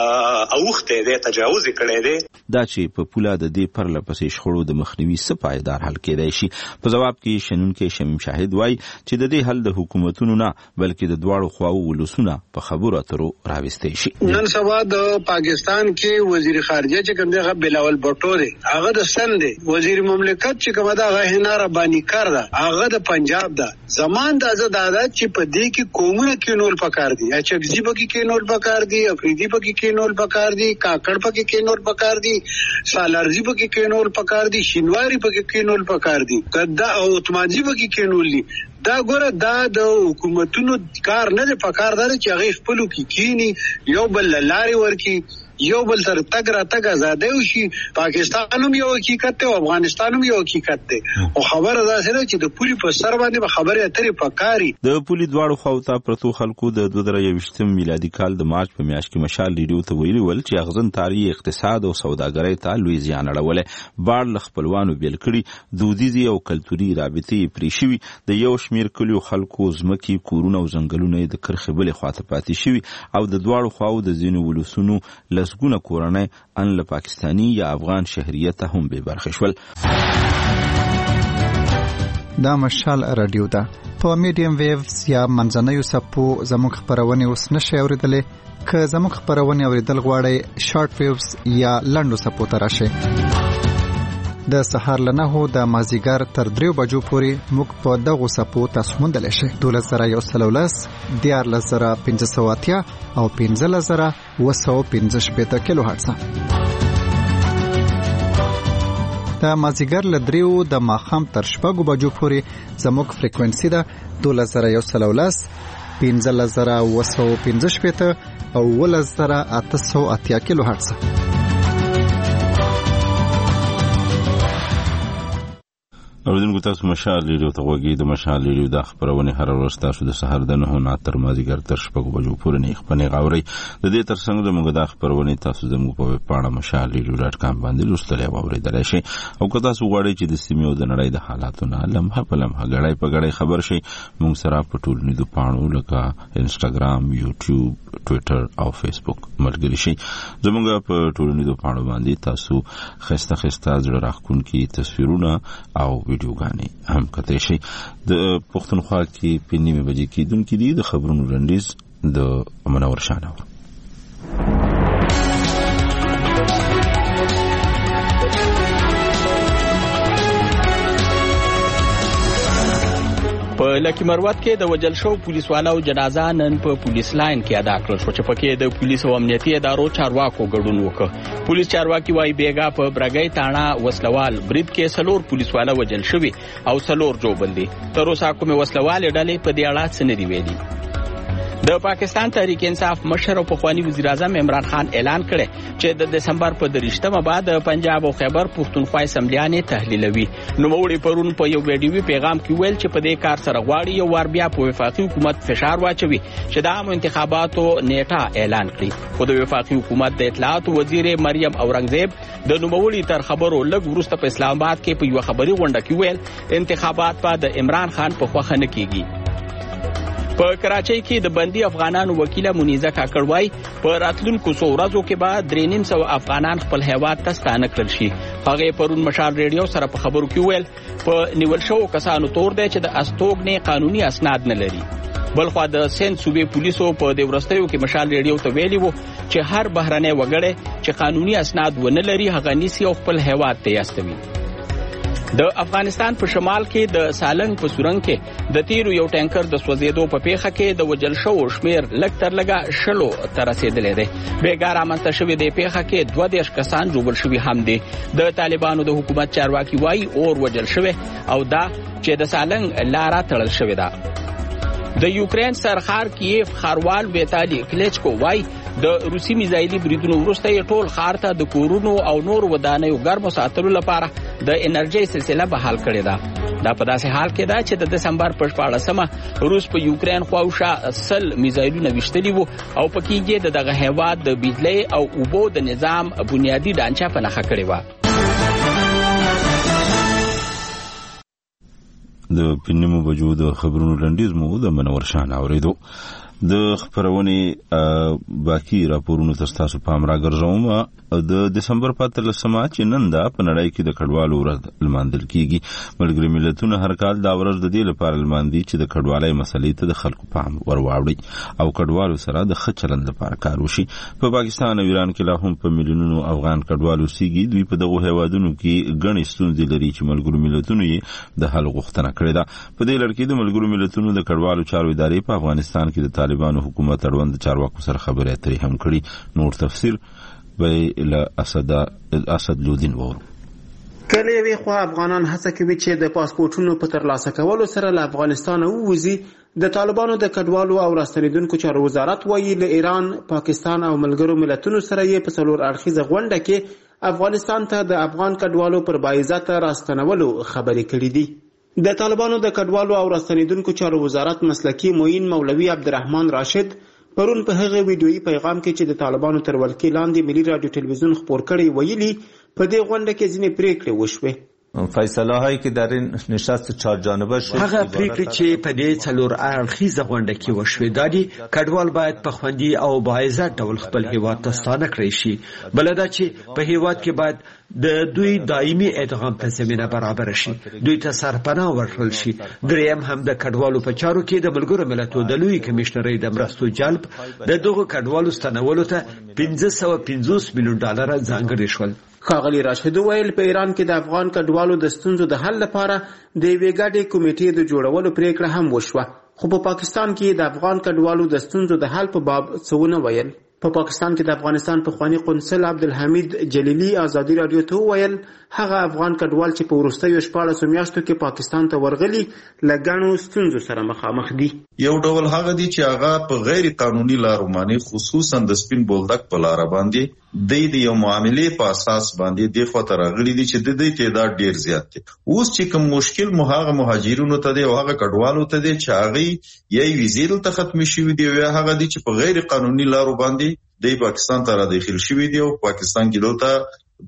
اوخته دی تجاوز کړی دی. دا چې په پوله د دې پرله پسې شخړو د مخنیوي څه پایدار حل کېدای شي؟ په جواب کې شنونکي شمیم شاهد وایي چې د دې حل د حکومتونو نه بلکې د دواړو خواو ولسونه په خبرو اترو راوستي شي. نن سبا د پاکستان کې وزیر خارجه چې کوم دی بلاول بټو دی، هغه د سند دی. وزیر مملکت چې کوم دا غهنا ربانی کار ده، هغه د پنجاب ده. زمان د آزاد عادت چې په دې کې قومونه کې نول پکار دي، اچکزی بګي کې نول پکار دي، افریدي بګي کینول پکار دي، کاکړ پکې کینول پکار دي، سالارزی پکې کینول پکار دي، شینواری پکې کینول پکار دي، دا او اتمانځي پکې کینول دي. دا ګوره دا د حکومتونو کار نه دی. پکار دی چې هغه خپلو کې کینی یو بل لاري ورکی، یو بل سره تګ را تګ آزادي وشي. پاکستان هم یو حقیقت دی او افغانستان هم یو حقیقت دی. او خبره دا سره چې د پولی په سر باندې خبره اترې پکاري. د پولی دواړو خواو ته پرتو خلکو د 2023 میلادي کال د مارچ په میاشت کې مشال ریډیو ته ویلي ول چې اغزن تاریخ اقتصاد او سوداګرۍ ته لوی زیان اړولې. باړ له خپلوانو بیل کړي، دودیزي او کلتوري رابطې پرې شوي. د یو شمیر کلیو خلکو ځمکې، کورونه او ځنګلونه د کرخې بلې خواته پاتې شوي او د دواړو خواو د ځینو ولسونو لسګونه کورنۍ ان له پاکستاني یا افغان شهریت هم به برخه شول. دا مشال رادیو ده په میډیم ویوز یا منځنیو سپو. زموږ خبرونه اوس نشي اوریدلې. که زموږ خبرونه اوریدل غواړئ شارټ ویوز یا لنډو سپو ته راشئ. د سهار له 9 د مازیګر تر 3 بجو پورې موږ په دغو سپو تاسو موندلی شئ. 12110 14580 او 15715 کیلو هرتز. د مازیګر له 3 د ماښام تر 6 بجو پورې زموږ فریکوئنسي ده 12110 15715 او 11880 کیلو هرتز. اوریدونکو تاسو مشال ریډیو ته غوږی د مشال ریډیو د خبرونه هر ورځ تاسو د سحر د 9 تر مازیګر تر 6 بجو پورې نه خپنه غاوري د دې تر څنګ د موږ د خبرونه تاسو زموږ په پاڼه mashalradio.com باندې لوستلای او اوریدلای شئ او که تاسو غواړئ چې د سیمې او د نړۍ د حالاتو نه لمحه په لمحه غړای په غړای خبر شئ موږ سره په ټولنیزو پاڼو لکه انستګرام یوټیوب ټوئیټر او فیسبوک ملګری شئ زموږ په ټولنیزو پاڼو باندې تاسو خسته زړه راخونکي تصویرونه او ویډیوګانې هم کتئ شئ د پښتونخوا کې په نیمه بجې کې دونکو دي د خبرونو رندیز د منور شانو په لکی مروت کې د وجل شو پولیس والو جنازه نن په پولیس لاین کې ادا کړل شو چې پکې د پولیس او امنیتي ادارو چارواکو ګډون وکړ. پولیس چارواکي وايي بیګا په برګۍ تاڼه وسلوال برید کې سلور پولیس والا وجل شوی او سلور جوړ دي. تر اوسه کومه وسلوال ډلې په دې اړه څه نه دی ویلي. د پاکستان تحریک انصاف مشر او پخوانی وزیر اعظم عمران خان اعلان کړی چې د دسمبر په 30مه بعد پنجاب او خیبر پښتونخوا اسمبلیانې تحلیلوي. نو موړي پرون په یو ویډیوي پیغام کې ویل چې په دې کار سره غواړي یو وار بیا په وفاقي حکومت فشار واچوي چې د عام انتخاباتو نیټه اعلان کړي. خو د وفاقي حکومت د اطلاعات وزیر مریم اورنګزیب د نوموړي تر خبرو لږ وروسته په اسلام آباد کې په یو خبري غونډه کې ویل انتخابات په د عمران خان په خوښه نه کیږي. په کراچۍ کې د بندي افغانانو وکیله منیزه کاکړ وايي په راتلونکو څو ورځو کې به 350 افغانان خپل هیواد ته ستانه کړل شي. هغه پرون مشال ریډیو سره په خبرو کې ویل په نیول شو کسانو تور دی چې د استوګنې قانوني اسناد نه لري. بلخو د سند صوبې پولیسو په د ورستیو کې مشال ریډیو ته ویلي وو چې هر بهرنی وګړی چې قانوني اسناد ونه لري هغه نیسي او خپل هیواد ته یاستوي. د افغانستان په شمال کې د سالنګ په سورنګ کې د تیرو یو ټانکر د سوځېدو په پیښه کې د وجل شو شمیر لږ تر لږه 60 ته رسیدلی دی. بیګار امنته شوی د پیښه کې 22 کسان جوړ شوي هم دي. د طالبانو د حکومت چارواکي وایي اور وجل شوی او دا چې د سالنګ لاره تړل شوی ده. د یوکرين سرخار کیف خاروال ویتالي کلیچکو وایي د روسي میزایلي بریدونو وروسته یې ټول خار ته د کورونو او نور ودانیو ګرمو ساتلو لپاره د انرژي سلسله بحال کړې ده. دا په داسې حال کې ده چې د دسمبر په 14مه روس په یوکرين خواوشا 100 میزایلونه وشتلي وو او پکې یې دغه هیواد د بجلی او اوبو د نظام بنیادی ډانچه په نښه کړې و. د پنیمو بجو د خبرونو لنډیز مو د منور شان اوریدو. د خبرونه باقی راپورونو تاسو پام را ګرځوم. د دسمبر 15مه چې نن دا په نړۍ کې د کډوالو ورځ لمانځل کیږي. ملګری ملتونه هر کال دا ورځ د دې لپاره لمانځي چې د کډوالۍ مسلې ته د خلکو پام ورواوړي او کډوالو سره د ښه چلند لپاره کار وشي. په پاکستان او ایران کې لا هم په میلیونونو افغان کډوالو سیږي. دوی په دغه هیوادونو کې ګڼې ستونزې لري چې ملګری ملتونه یې د حل غوښتنه کړې ده. په دې لړ کې د ملګری ملتونو د کډوالو چارو ادارې په افغانستان کې د طالبانو حکومت اړوند چارواکو سره خبرې اترې هم کړي. نور تفسیر به له اسد لودین وورو. کله وی خو افغانان هڅه کوي چې د پاسپورتونو په ترلاسه کولو سره له افغانستان ووځي. د طالبانو د کډوالو او راستنیدونکو چارو وزارت وایي له ایران، پاکستان او ملګرو ملتونو سره یې په څلور اړخیزه غونډه کې افغانستان ته د افغان کډوالو پر باعزته راستنولو خبرې کړې دي. د طالبانو د کډوالو او راستنیدونکو چارو وزارت مسلکی معین مولوی عبدالرحمن راشد پرون په هغه ویډیويي پیغام کې چې د طالبانو تر ولکې لاندې ملي رادیو ټلویزیون خبر کړي ویلي په دې غونډه کې ځینې پریکړې وشوې. فیصله هایی که در این نشست 4 جانبه شد هغه پریکړې چې په دې څلور اړخیزه غونډه کې وشوې دادي کډوال باید په خوندي او باعزت ډول خپل هیواد ته ستانه کړی شي. بل دا چې په هیواد کې باید د دوی دایمي ادغام ته زمینه برابر شي، دوی ته سرپناه ورکړل شي. دریم هم د کډوالو په چارو کې د ملګرو ملتونو د لوی کمشنرۍ د مرستو جلب د دغه کډوالو ستنولو ته $550 میلیون ځانګړي شول. ښاغلي راشد ویل په ایران کې د افغان کډوالو د ستونزو د حل لپاره د یوې ګډې کمیټې د جوړولو پریکړه هم وشوه. خو په پاکستان کې د افغان کډوالو د ستونزو د حل په باب څه ونه ویل. په پاکستان کې د افغانستان پخوانی قونسل عبدالحمید جلیلی ازادي رادیو ته وویل هغه افغان کډوال چې په وروستیو 14 میاشتو کې پاکستان ته ورغلي له ګڼو ستونزو سره مخامخ دي. یو ډول هغه دي چې هغه په غیر قانوني لارو باندې خصوصا د سپین بولدک په لار باندې د یو معاملې په اساس باندې د خاطر غلي دي چې د دې تعداد ډیر زیات دي. اوس چې کوم مشکل هغه مهاجرینو ته دی او هغه کډوالو ته دی چې هغه یې ویزې ته ختم شي دی او هغه دي چې په غیر قانوني لارو باندې د پاکستان ته را داخل شوی دی او پاکستان کې دلته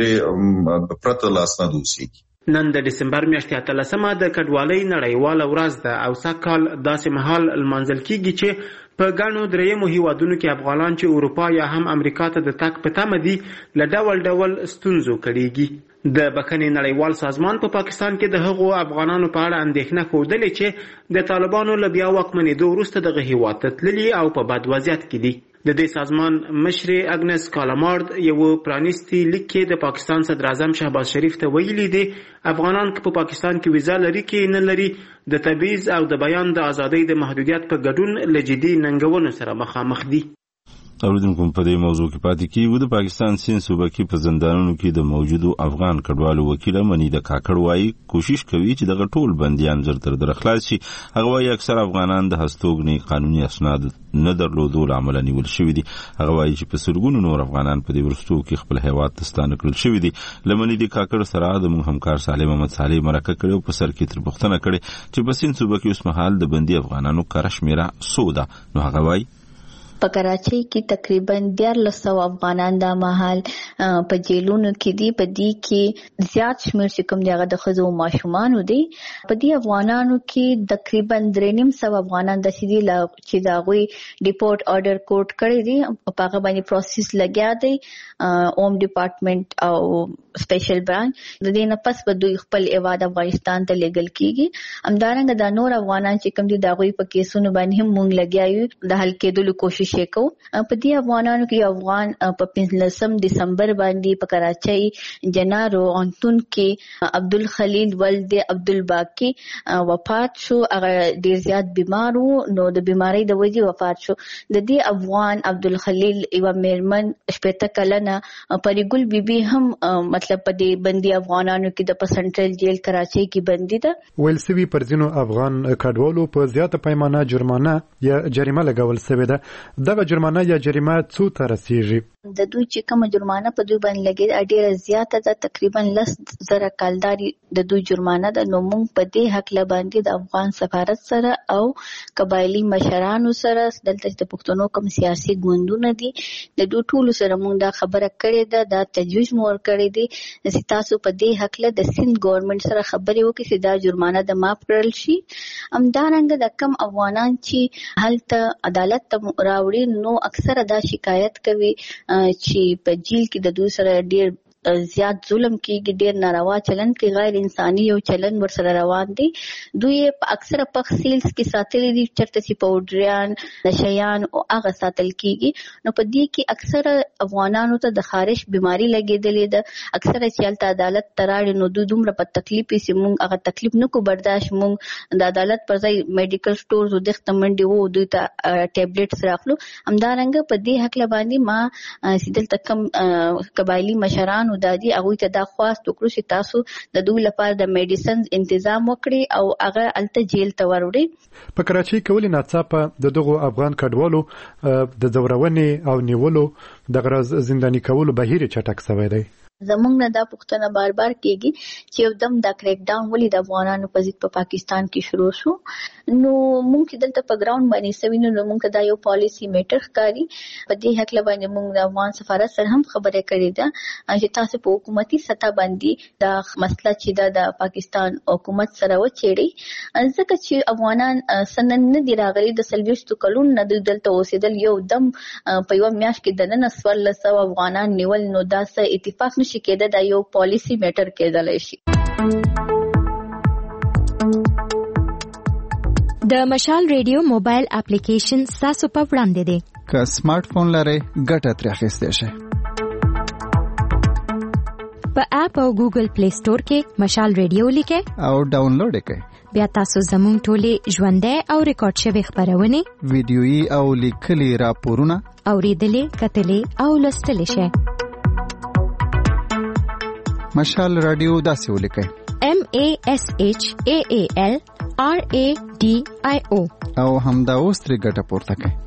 بغیر پرته لاسناد اوسي. نن د دسمبر میاشتې 13مه د کډوالۍ نړیواله ورځ ده او سږکال داسې مهال لمانځل کیږي چې په ګڼو درېیمو هیوادونو کې افغانان چې اروپا یا هم امریکا ته د تګ په تمه دي له ډول ډول ستونزو کړيږي. د بخښنې نړیوال سازمان په پاکستان کې د هغو افغانانو په اړه اندېښنه ښودلې چې د طالبانو له بیا واکمنېدو وروسته دغه هیواد ته تللي او په بد وضعیت کې دي. د دې سازمان مشرې اګنس کالامارد یو پرانیستي لیک کې د پاکستان صدر اعظم شهباز شریف ته ویلي دي افغانان که په پاکستان کې ویزا لري کې نه لري د تبعیض او د بیان د ازادۍ د محدودیت په ګډون له جدي ننګونو سره مخامخ دي. اوریدونکو په دې موضوع کې پاتې کیږو. د پاکستان سیند صوبه کې په زندانونو کې د موجودو افغان کډوالو وکیل منی د کاکړ وايي کوشش کوي چې دغه ټول بنديان زر تر خلاص شي. هغه وايي اکثر افغانان د هستوګنې قانوني اسناد نه درلودو عمل نیول شوی دي. هغه وايي چې په سرګونو نور افغانان په دې ورستو کې خپل هیواد ته ستانه کړل شوی دي. لمنی د کاکړ سره د موږ همکار سالم محمد صالح مرکه کړو په سر کې تر پوښتنه کړي چې په سیند صوبه کې اوس مهال د بندي افغانانو کار شمیره سودا. نو هغه وايي په کراچۍ کې تقریبا 1400 افغانان د مهال په جیلونو کې دي. په دې کې زیات شمیر چې کوم دغه د خزو ماشومان دي. په دې افغانانو کې تقریبا 350 افغانان د سیدي چې دا غوي ډیپورټ آرډر کوټ کړی دي په هغه باندې پروسس لګیا دی اوم ډپارټمنټ او سپیشل برانچ. د دې نه پس به دوی خپل ایواد افغانستان ته لګل کیږي. همدارنګه د نور افغانان چې کوم دي دا غوي په کیسونو باندې هم مونږ لګیایو د حل کېدلو کوشش شیکو. په دې افغانانو کې افغان په 15 دسمبر باندې په کراچۍ جنارو انتون کې عبدالخلیل ولد عبدالباقی وفات شو. هغه ډیر زیات بیمار وو نو د بیماری د وجې وفات شو. د دې افغان عبدالخلیل یو میرمن 18 کلنه پریګل بیبي هم مطلب په دې بندي افغانانو کې د سنټرل جیل کراچۍ کې بندي ده. ویلسوي پر ځینو افغان کډوالو په زیاته پیمانه جرمانه یا جریمه لګول شوې ده. دغه جرمانه یا جریمه څو ته رسیږي؟ د دوی چې کوم جرمانه په دوی باندې لګي ډیره زیاته ده تقریبا 10,000 کالداري د دوی جرمانه ده. نو موږ په دې حق له باندې د افغان سفارت سره او قبایلی مشرانو سره دلته د پښتنو کوم سیاسي ګوندونه دي د دوی ټول سره موږ دا خبره کړې ده دا تجویز مور کړې دي چې تاسو په دې حق له د سند ګورنمنت سره خبرې وکړئ چې دا جرمانه د معاف کړل شي. همدارنګه د کم افغانان چې هلته عدالت ته راوړي نو اکثره دا شکایت کوي چې په جیل کې د دوی سره ډیر زیات ظلم کیږي ډیر ناروا چلن کې غیر انساني یو چلن ورسره روان دي. دوی اکثره په سیلز کې ساتلي دي چرته چې پاوډریان نشيان او هغه ساتل کیږي. نو په دې کې اکثره افغانانو ته د خارش بيماري لګیدلې ده. اکثره چې عدالت تراړي نو دوی دومره په تکلیف سي مونږ هغه تکلیف نه کو برداشت مونږ د عدالت پر ځای میډیکل سٹورز او د ختمنډي وو دوی ته ټابلیټس راخلو. همدارنګه په دې حق لباندې ما سیدل تکم قبایلی مشران دادي هغه ته دا خواست وکړو چې تاسو د دوی لپاره د میډیسنز تنظیم وکړي او هغه الته جیل ته وروړي. په کراچۍ کې ولې ناڅاپه د دغو افغان کډوالو د زورونې او نیولو د غرض زنداني کولو بهیر چټک شوی دی؟ زمونږ نه دا پوښتنه بار بار کېږي چې یو دم دا کریک ډاون ولې د افغانانو په ضد په پاکستان کې شروع شو. نو مونږ چې دلته په ګراوند باندې سوي نو مونږ دا یو پالیسی میټر ښکاري. په دې حق باندې مونږ د افغان سفارت سره هم خبرې کړې ده چې تاسو په حکومتي سطح باندې دا مسله چې د پاکستان حکومت سره وچېړي ځکه چې افغانان سنن نه دی راغلي د 40 کلونو نه دلته اوسېدل یو دم په یو میاشت کې د 1900 افغانان نیول نو دا څه اتفاق نشي کېده دا یو پالیسی میټر کېدلی شي. د مشال ریډیو موبایل اپلیکیشن تاسو په وړاندې دی. که سمارټ فون لرئ ګټه ترې اخیستی شئ. په اپ او ګوګل پلی سٹور کې مشال ریډیو لیکه او ډاونلوډ کړئ. بیا تاسو زموږ ټولې ژوندۍ او ریکارډ شوی خبرونه ویډیويي او لیکلي راپورونه اوریدلې کتلې او لوستلې شئ. مشال رادیو داسې ولیکئ MASHAAL RADIO او همدا اوس ترې ګټه پورته کړئ.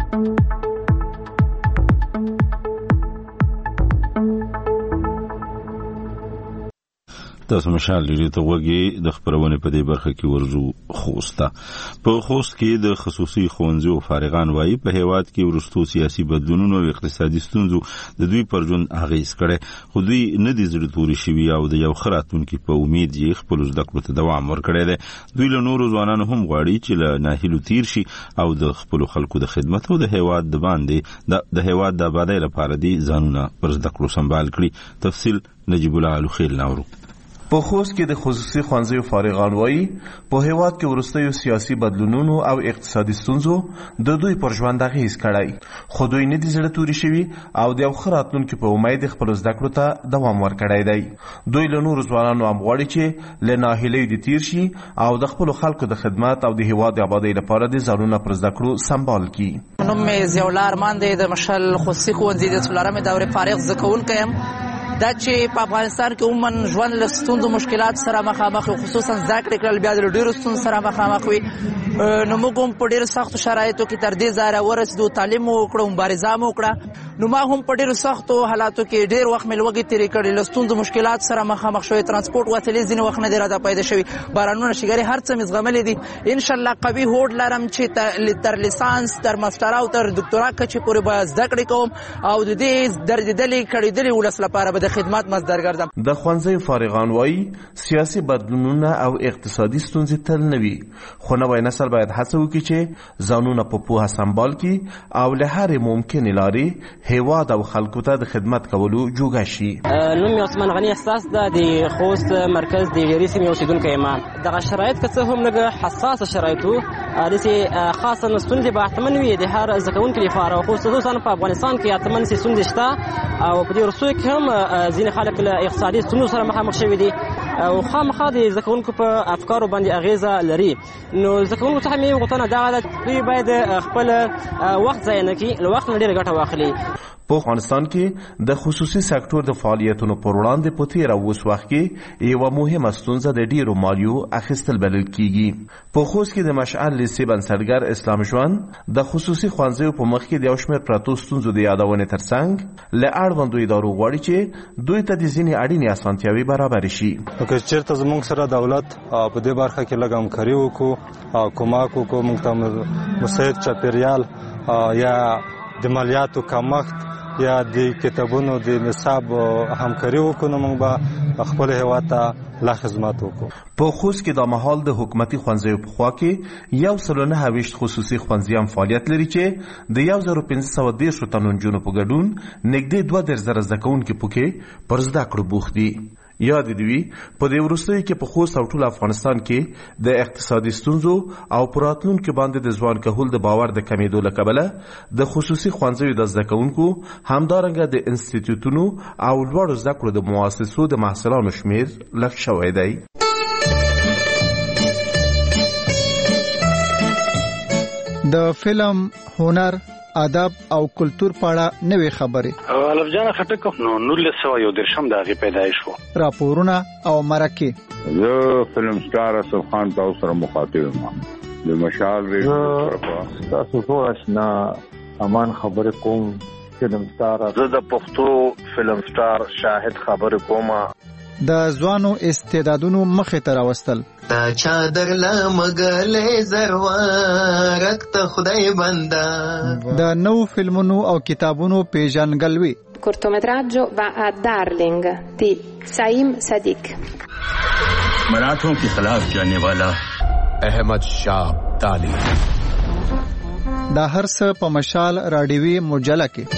تاسو مشال ریډیو ته وګورئ. د خبرونه په دې برخه کې ورزو خوسته. په خوست کې د خصوصي ښوونځیو فارغان وایي په هیواد کې ورستو سیاسي بدلونونو او اقتصادي ستونزو د دوی پر ژوند اغیز کړي، خو دوی نه دي زړه توري شوي او د یو ښه راتلونکي په امید یې خپل زده کړو ته دوام ورکړی دی. دوی له نورو ځوانانو هم غواړي چې له ناهیلو تیر شي او د خپل خلکو د خدمت او د هیواد د باندې د هیواد د آبادۍ لپاره دي ځانونه پر زده کړو سمبال کړي. تفصیل نجیب الله الخیل ناورو. په خوست کې د خصوصي ښوونځیو فارغان وایي په هیواد کې وروستیو سیاسي بدلونونو او اقتصادي ستونزو د دوی پر ژوند اغیز کړی، خو دوی نه دي زړه توري شوي او د یو ښه راتلونکي په امید خپلو زده کړو ته دوام ورکړی دی. دوی له نورو ځوانانو هم غواړي چې له ناهیلۍ دې تیر شي او د خپلو خلکو د خدمت او د هیواد د آبادۍ لپاره د ځانونه پر زده کړو سمبال کړي. نوم مې ضیاءالله ارمان دی، د مشال خصوصي ښوونځي د څلورمې دورې فارغ زده کوونکی یم. دا چې په افغانستان کې عموما ژوند له ستونزو مشکلات سره مخامخ وي، خصوصا زده کړې کړل بیا د ډېرو ستونزو سره مخامخ وي. نو موږ هم په ډېرو سختو شرایطو کې تر دې ځایه راورسېدو، تعلیم مو وکړو، مبارزه مو وکړه. نو ما هم په ډېرو سختو حالاتو کې ډېر وخت مې لوږې تېرې کړې، له ستونزو مشکلات سره مخامخ شوی. ترانسپورټ وسیلې ځینې وخت نه دي راته پیدا شوي، بارانونه شګرې هر څه مې زغملي دي. انشاءالله قوي هوډ لرم چې تر لیسانس تر ماسټرا او تر دکتورا کچې پورې به زده کړې کوم او د دې درجېدلې کړېدلې ولس لپاره به د خدمت مصدر ګرځم. د ښوونځیو فارغان وایي سیاسي بدلونونه او اقتصادي ستونزې تل نه وي، خو نوی نسل باید هڅه وکړي چې ځانونه په پوهه سمبال کړي او له هرې ممکنې لارې هیواد او خلکو ته د خدمت کولو جوګه شي. نوم مې عثمان غني احساس ده، د خوست مرکز د ژیړې سیمې اوسېدونکی یم. دغه شرایط که څه هم لږ حساسه شرایط وو، داسې خاصه ستونزې به احتمن وي د هر زده کوونکي لپاره، خصوصا په افغانستان کې احتمن ستونزې شته او په دې وروستیو کې هم ځینې خلک له اقتصادي ستونزو سره مخامخ شوي دي او خامخا د زده کوونکو په افکارو باندې اغیزه لري. نو زده کوونکو څخه مې غوښتنه دغه ده چې دوی باید خپل وخت ضایع نه کړي، له وخت نه ډېره ګټه واخلي. په افغانستان کې د خصوصي سکتور د فعالیتونو پر وړاندې په تیر او اوس وخت کې یوه مهمه ستونزه د ډیرو مالیو اخیستل بلل کیږي. په خوست کې د مشعل لیسې بنسټګر اسلام ژوند د خصوصي ښوونځیو په مخ کې د یو شمېر پرتو ستونزو د یادونې ترڅنګ له اړوندو ادارو غواړي چې دوی ته د ځینې اړینې اسانتیاوې برابرې شي. که چېرته زموږ سره دولت په دې برخه کې لږ همکاري وکړو او کومک وکړو، موږ ته مساعد چاپېریال یا د مالیاتو کمښت یا د کتابونو د نصاب همکاري وکړو، نو موږ به خپل هیواد ته لا خدمت وکړو. په خوست کې دا مهال د حکومتي ښوونځیو په خوا کې 129 خصوصي ښوونځي هم فعالیت لري چې د 1513 تنو نجونو په ګډون نږدې 2000 زده کوونکي پکې پر زده کړو بوخت دي. یاد دی په دې وروستیو کې په خوست او ټول افغانستان کې د اقتصادي ستونزو او پراتلونکو باندې د ځوان کهول د باور د کمیدو له کبله د خصوصي ښوونځیو د زده کوونکو همدارنګه د انسټیټیوټونو او لوړو زده کړو د مؤسسو د محصلانو شمیر لږ شوی دی. د فلم، هنر، ادب او کلچر په اړه نوې خبرې الف جان خټک نو 1913 د هغې پیدایش وو. راپورونه او مرکې. زه فلم سټار اسف خان تاسو سره مخاطب یم. د مشال ریډیو تاسو ټول آشنا امان خبرې کوم. فلم سټار زه د پښتو فلم سټار شاهد خبرې کوم. د ځوانو استعدادونو مخې ته راوستل. تا چادر لمګلې زروارک ته خدای بندا. د نو فلمونو او کتابونو پیژنګلوي. cortometraggio va a Darling di Saim Sadiq. मराठों के खिलाफ जाने वाला अहमद शाह अब्दाली. دا هر څه په مشال راډیوي مجله کې.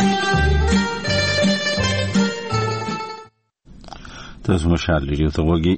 تاسو مشال ریډیو ته وګورئ.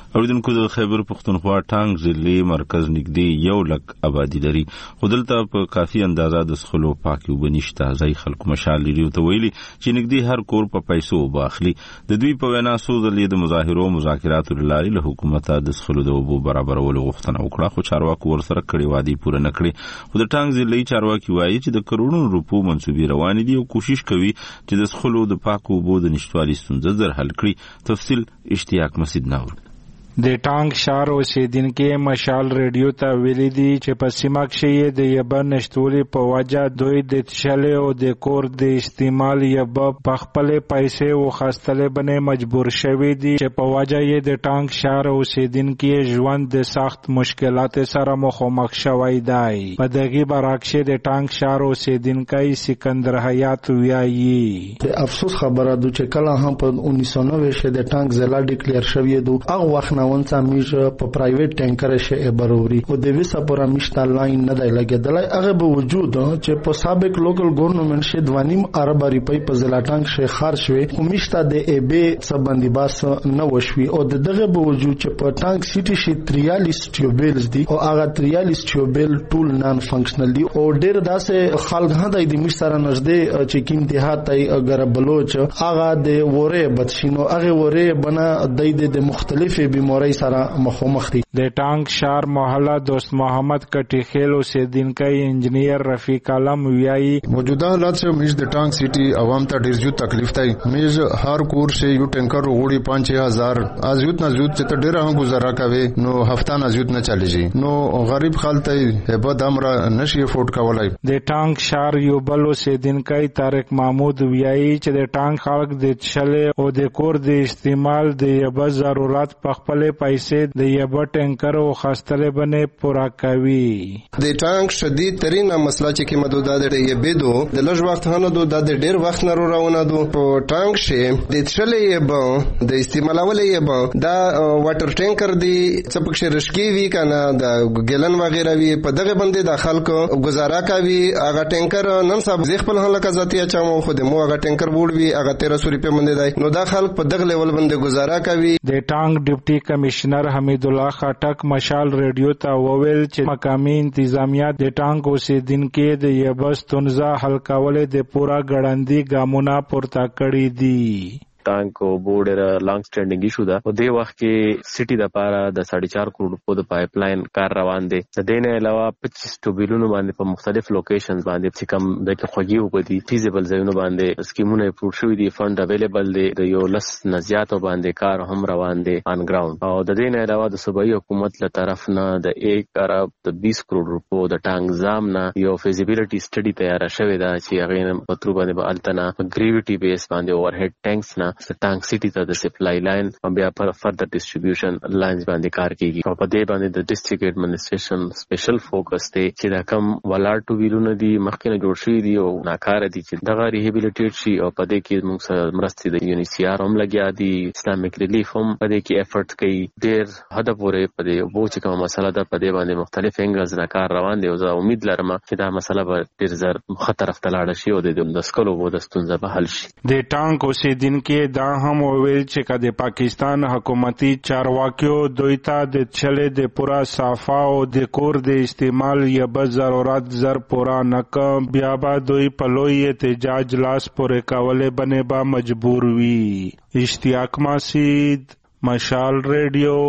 اوریدونکو د خیبر پختونخوا ټانګ ضلعي مرکز نږدې 1 لک آبادی لري، خو دلته په کافي اندازه د څښلو پاکې اوبه نشته. ځایي خلکو مشال ریډیو ته ویلي چې نږدې هر کور په پیسو اوبه اخلي. د دوی په وینا څو ځلې د مظاهرو او مذاکراتو له لارې له حکومته د څښلو د اوبو برابرولو غوښتنه وکړه، خو چارواکو ورسره کړې وعدې پوره نه کړې. خو د ټانګ ضلعي چارواکي وایي چې د کروڑونو روپو منصوبې روانې دي او کوشش کوي چې د څښلو د پاکو اوبو د نشتوالي ستونزه زر حل کړي. تفصیل اشتیاق مسجد ناور. د ټانګ ښار اوسیدونکي مشال ریډیو ته ویلي دي چې په سیمه کې د یبه نشتولي په وجه دوی د تشلې او د کور د استعمال یبه په خپلې پیسې وخاستلې باندې مجبور شوي دي، چې په وجه یې د ټانګ ښار اوسیدونکي ژوند د سخت مشکلات سره مخامخ شوی دی. په دغه برعکس د ټانګ ښار اوسیدونکی سکندر حیات ویایي افسوس خبره ده چې کله هم په 1990 د ټانګ ضلع ډیکلیئر شوی دی، هغه وخت ونڅا میش په پرایویټ ټانکر شې بروري او د وسه پر مشت لاین نه دی لګیدلای. هغه به وجود چې په سابق لوکل ګورنمنت شې 2.5 ارب روپۍ په ضلع ټانک شې خرج شوی، خو مشت د ای بي سبندي باس نه وشوي او دغه به وجود چې په ټانک سیټي شې 43 ټیوبلز دي او هغه 43 ټیوبل ټول نان فنکشنل دي او ډېر داسې خلک هدا د مشت سره نږدې چې کیم دیهاتي اگر بلوچ هغه د وره بدشینو هغه وره بنا د مختلفه بیماری سره مخامخ دي. د ټانګ ښار محله دوست محمد کټی خیل اوسیدونکی انجنیر رفیق عالم ویایي موجوده حالات سے میز د ټانګ سیټي عوام ته ډیر زیات تکلیف دی. میز هر کور سے یو ټینکر وګړي 5-6000 ازیوت نزیوت چې ډیر هم گزاره کوي نو هفته نزیوت نه چلیږي، نو غریب خلک ته به دمر نشي افورد کولای. د ټانګ ښار یو بل اوسیدونکی طارق محمود ویایي چې د ټانګ خلک د چلې او د کور د استعمال د یبه ضرورت په خپل پیسې د یبه ټینکر او خاستلې باندې پورا کوي. د ټانک شدید ترين مسله چې کې مدوده د یبه دو د لږ وخت هنه دو د ډیر وخت نه روانه دو په ټانک شي د تشلې یبه د استعمالول یبه دا واټر ټینکر دی چې پکې رشکی وی کنه د ګلن وغیرہ وی په دغه باندې د خلکو گزاره کوي. هغه ټینکر نن صاحب ځخپل هله کزاتیا چمو خو د مو هغه ټینکر وړوي هغه 1300 روپے باندې دی، نو دا خلک په دغه لیول باندې گزاره کوي. د ټانک ډیپټي کمشنر حمید الله خټک مشال ریډیو ته وویل چې مقامي انتظامیه د ټانک اوسیدونکو د یبه ستونزه حل کولو د پورا ګړندي ګامونه پورته کړي دي. ټانک او بورډر لانګ سټینډینګ ایشو ده او د وخت کې سټي د پاره د 4.5 کروڑ په د پایپ لاین کار روان دي. د دې نه علاوه 25 ټوبیلونو باندې په مختلف لوکیشنز باندې چې کوم د خوږی او بدی فیزیبل ځایونو باندې سکیمونه اپروډ شوی دي، فند اویلیبل دي، د یو لس نزياتو باندې کار هم روان دي آن ګراوند. او د دې نه علاوه د صوبایي حکومت له طرف نه د 1 ارب د 20 کروڑ روپو د ټانک زام نه یو فیزیبিলিټي سټډي تیار شوی دا چې هغه په تر باندې التنا ګریویټي بیس باندې اوورهډ ټانکس نه ټانک سیټي ته د سپلای لاین او بیا پر فردر ډیسټریبیوشن لاینز باندې کار کوي. او په دې باندې د ډیسټریکټ ایڈمنسټریشن سپیشل فوکس دی چې دا کم ولار ټو ویلونه دي مخکې جوړ شوی دي او ناکاره دي چې دغه ریهابیلیټیټ شي. او په دې کې موږ سره مرستې د UNHCR هم لګیا دي، اسلامیک ریلیف هم په دې کې افورټ کوي. ډېر حد پورې په دې وو چې کومه مسله ده په دې باندې مختلف انګلز نه کار روان دي او زه امید لرم چې دا مسله به ډېر زر خطر افتلاړ شي او د سکلو وو د ستونزې به حل شي. د ټانک اوسیدونکو دا هم ویل چې کله پاکستان حکومتي چارواکیو دوی ته د چلې د پورا صافا او د کور د استعمال یبه ضرورت زر پورا نکم بیا به دوی په لوی احتجاج لاس پورې کولې باندې به مجبور وي. اشتیاق مسجد مشال ریډیو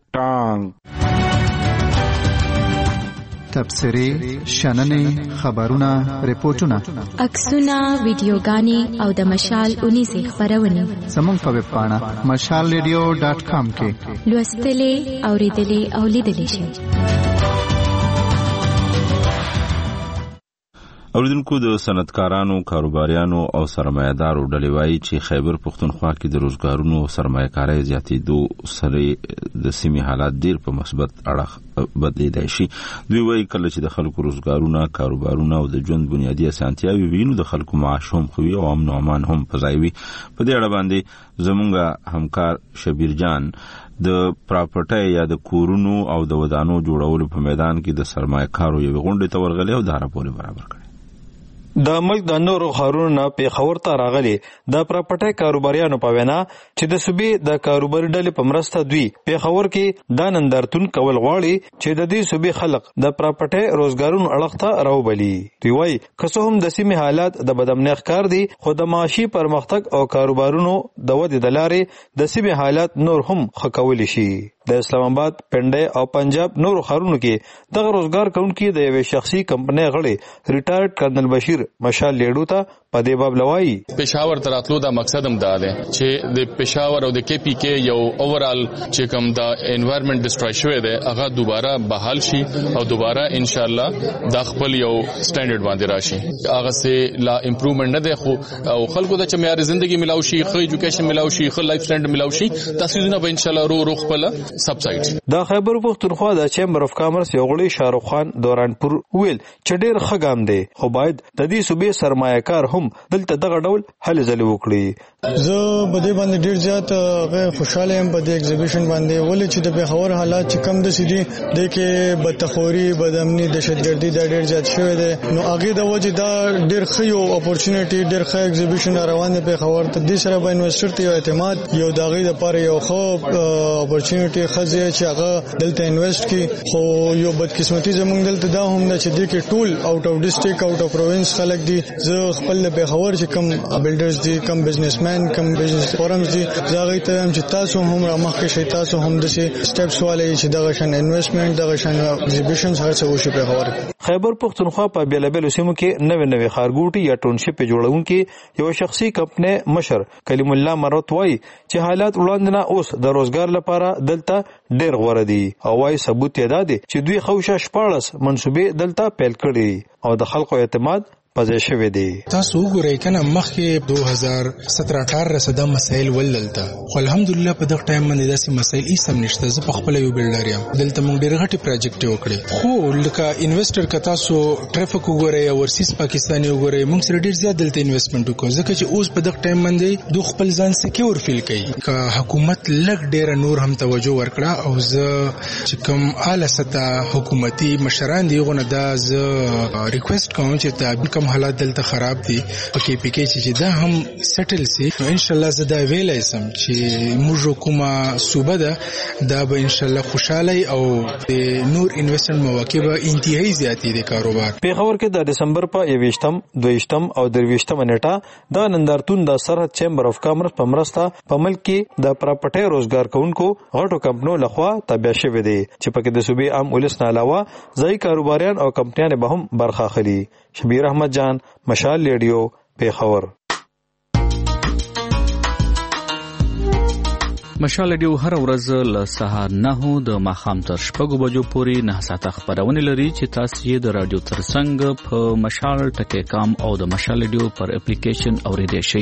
ټانګ. تبصرې، شننې، خبرونه، ریپورتونه، عکسونه، ویډیوګانې او د مشال 19 خبرونه زموږ په ویب پاڼه mashalradio.com کې لوستلې، اوریدلې او لیدلې شئ. اوریدونکو د صنعتکارانو، کاروباریانو او سرمایه‌دارو ډلې وایي چې خیبر پختونخوا کې د روزګارونو او سرمایه‌کارۍ زیاتېدو سره د سیمې حالات ډېر په مثبت اړخ بدلیدای شي. دوی وایي کله چې د خلکو روزګارونه، کاروبارونه او د ژوند بنیادی اسانتیاوې وي نو د خلکو معاش هم ښه وي او امن او امان هم په ځای وي. په دې اړه باندې زموږ همکار شبیر جان د پراپرټي یا د کورونو او د ودانو جوړولو په میدان کې د سرمایه‌کارو یو غونډه ته ورغلی او دا راپور برابر کړ. د ملک د نورو ښارونو نه پیښور ته راغلي د پراپرټۍ کاروباریانو په وینا چې د صوبې د کاروباري ډلې په مرسته دوی پیښور کې دا نندارتون کول غواړي چې د دې صوبې خلک د پراپرټۍ روزګارونو اړخ ته راوبلي. دوی وایي که څه هم د سیمې حالات د بدامنۍ ښکار دي خو د معاشي پرمختګ او کاروبارونو د ودې د لارې د سیمې حالات نور هم ښه کولی شي. د اسلام آباد، پنډۍ او پنجاب نورو ښارونو کې دغه روزګار کوونکي د یوې شخصي کمپنۍ غړي ریټایرډ کرنل بشیر مشال لیډو ته په دې باب لوایي. پېښور ته راتلو دا مقصد هم دا دی چې د پېښور او د کې پی کې یو اوورال چې کوم دا انوایرنمنت ډسټروي شوی دی هغه دوباره بحال شي او دوباره ان شاء الله دا خپل یو سټانډرډ باندې راشي. هغه سه لا امپروومنت نه دی خو او خلکو د معیار ژوندۍ ملاو شي، خو ایجوکیشن ملاو شي، خو لایف سټانډرډ ملاو شي، تاسو نه به ان شاء الله رو خپل سبسایډ. دا خیبر پختونخوا د چیمبر اف کامرس یو غړي شاروخ خان دورانپور ویل چې ډېر ښه ګام دی خو باید د دې صوبې سرمایه‌کار هم دلته دغه ډول هلې ځلې وکړي. زه په دې باندې ډېر زیات خوشاله یم په دې ایگزیبیشن باندې ولې چې د پیښور حالات چې کم دي سړي د کې بدتخوري، بدامني، دهشتګردي دا ډېر زیات شوی دی نو هغه د وجه دا ډېر ښه یو اپورچونټي ډېر ښه ایگزیبیشن روان دی پیښور ته. دې سره به انویسټر ته یو اعتماد یو داغي د پاره یو ښه اپورچونټي خزه چې هغه دلته انویسټ کی. خو یو بدقسمتي زمونږ دلته دا هم ده چې د کې ټول آوټ اف ډیسټریکټ آوټ اف پروینس خلک دي. زه خپل پیښور چې کم بلډرز دي، کم بزنسمن، کم بزنس فورمز دي، زاغی ته هم چې تاسو هم را مخکې شئ، تاسو هم د سټیپس والے چې دغه شان انویسټمنت، دغه شان ایگزیبیشنز هر څه وشي پیښور. خیبر پختونخوا په بیلابیلو سیمو کې نوې ښارګوټي یا ټاونشپ جوړونکي یو شخصي کمپنۍ مشر کلیم الله مرات وایي چې حالات وړاندې نه اوس د روزګار لپاره دلته ډېر غوره دي او وايي ثبوت یې دا دی چې دوی خوشا 14 منصوبې دلته پیل کړي او د خلکو اعتماد پځې شوی دی. تاسو وګورئ کنه مخکې 2017-18 سره د مسایل ولدلته خو الحمدلله په دغه ټایم باندې داسې مسایل هیڅ هم نشته. زه په خپل یو بلډر یم، دلته موږ ډېر غټي پروجیکټ وکړي خو لکه انویسټر که تاسو ټریفیک وګورئ او ورسیس پاکستاني وګورئ موږ سره ډېر زیات دلته انویسټمنټ وکړو ځکه چې اوس په دغه ټایم باندې دوی خپل ځان سکیور فیل کوي. که حکومت لږ ډېر نور هم توجه ورکړه او زه چې کوم اعلی سطح حکومتي مشران دي غو نه دا زه ریکوست کوم چې دا کوم حالات دلته خراب دي په کې پی کې چې دا هم سټل سي نو ان شاء الله زه دا ویلای سم چې موږ کومه صوبه ده دا به ان شاء الله خوشاله او نور انویسټمنټ مواقع به انتهایی زیاتې دي کاروبار. پیښور کې د دسمبر په 21م 22م او 23م نیټه د نندارتون د سرحد چیمبر اف کامرس په مرسته په ملک کې د پراپرټۍ روزګار کوونکو غټو کمپنیو لخوا تابع شوی دی چې پکې د صوبې عام ولس نه علاوه ځای کاروباریان او کمپنیان به هم برخه اخلي. شبیر احمد جان، مشال ریډیو، پیښور. مشال ریډیو هر ورځ له سهار 9 د ماښام تر 6 بجو پورې 9 ساعته خبرونه لري چې تاسو یې د رادیو ترڅنګ په مشال ټکی کام او د مشال ریډیو پر اپلیکیشن اوریدئ شئ.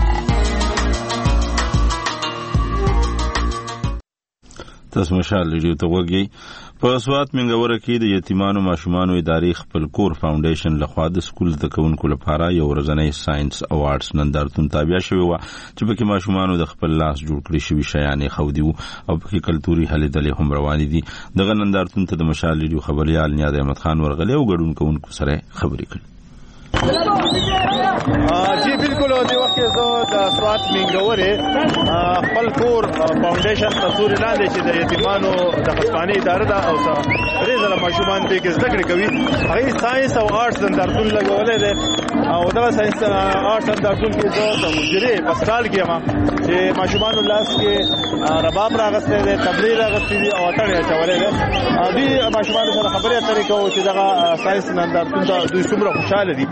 تاسو مشال ریډیو ته وګورئ. په سوات منګوره کې د یتیمانو ماشومانو ادارې خپل کور فاونډیشن لخوا د سکول زده کوونکو لپاره یو ورځنی ساينس او آرټس نندارتون تابع شوی و چې پکې ماشومانو د خپل لاس جوړ کړی شوی شیان خودي او پکې کلتوري هلې دلې هم روان دي. دغه نندارتون ته د مشال ریډیو خبريال نیاز احمد خان ورغلی او ګډونکو سره خبرې کړې. جی بالکل د وخت زه د سوات منګورې خپل کور فاونډیشن په تور لاندې چې د یتیمانو د خصباني اداره ده او درې زره ماشومان دې کې زده کړې کوي هغه ساينس او آرټس نندارتون لګولې ده او دا ساينس آرټس نندارتون کې زه د مدیرې په سټال کې ما چې ماشومان لاس کې رباب راغستې ده، تبلیغ راغستې دي او اتړې چولې ده. دوی ماشومان سره خبرې اترې کوي چې دا ساينس نندارتون ته دوی څومره خوشاله دي.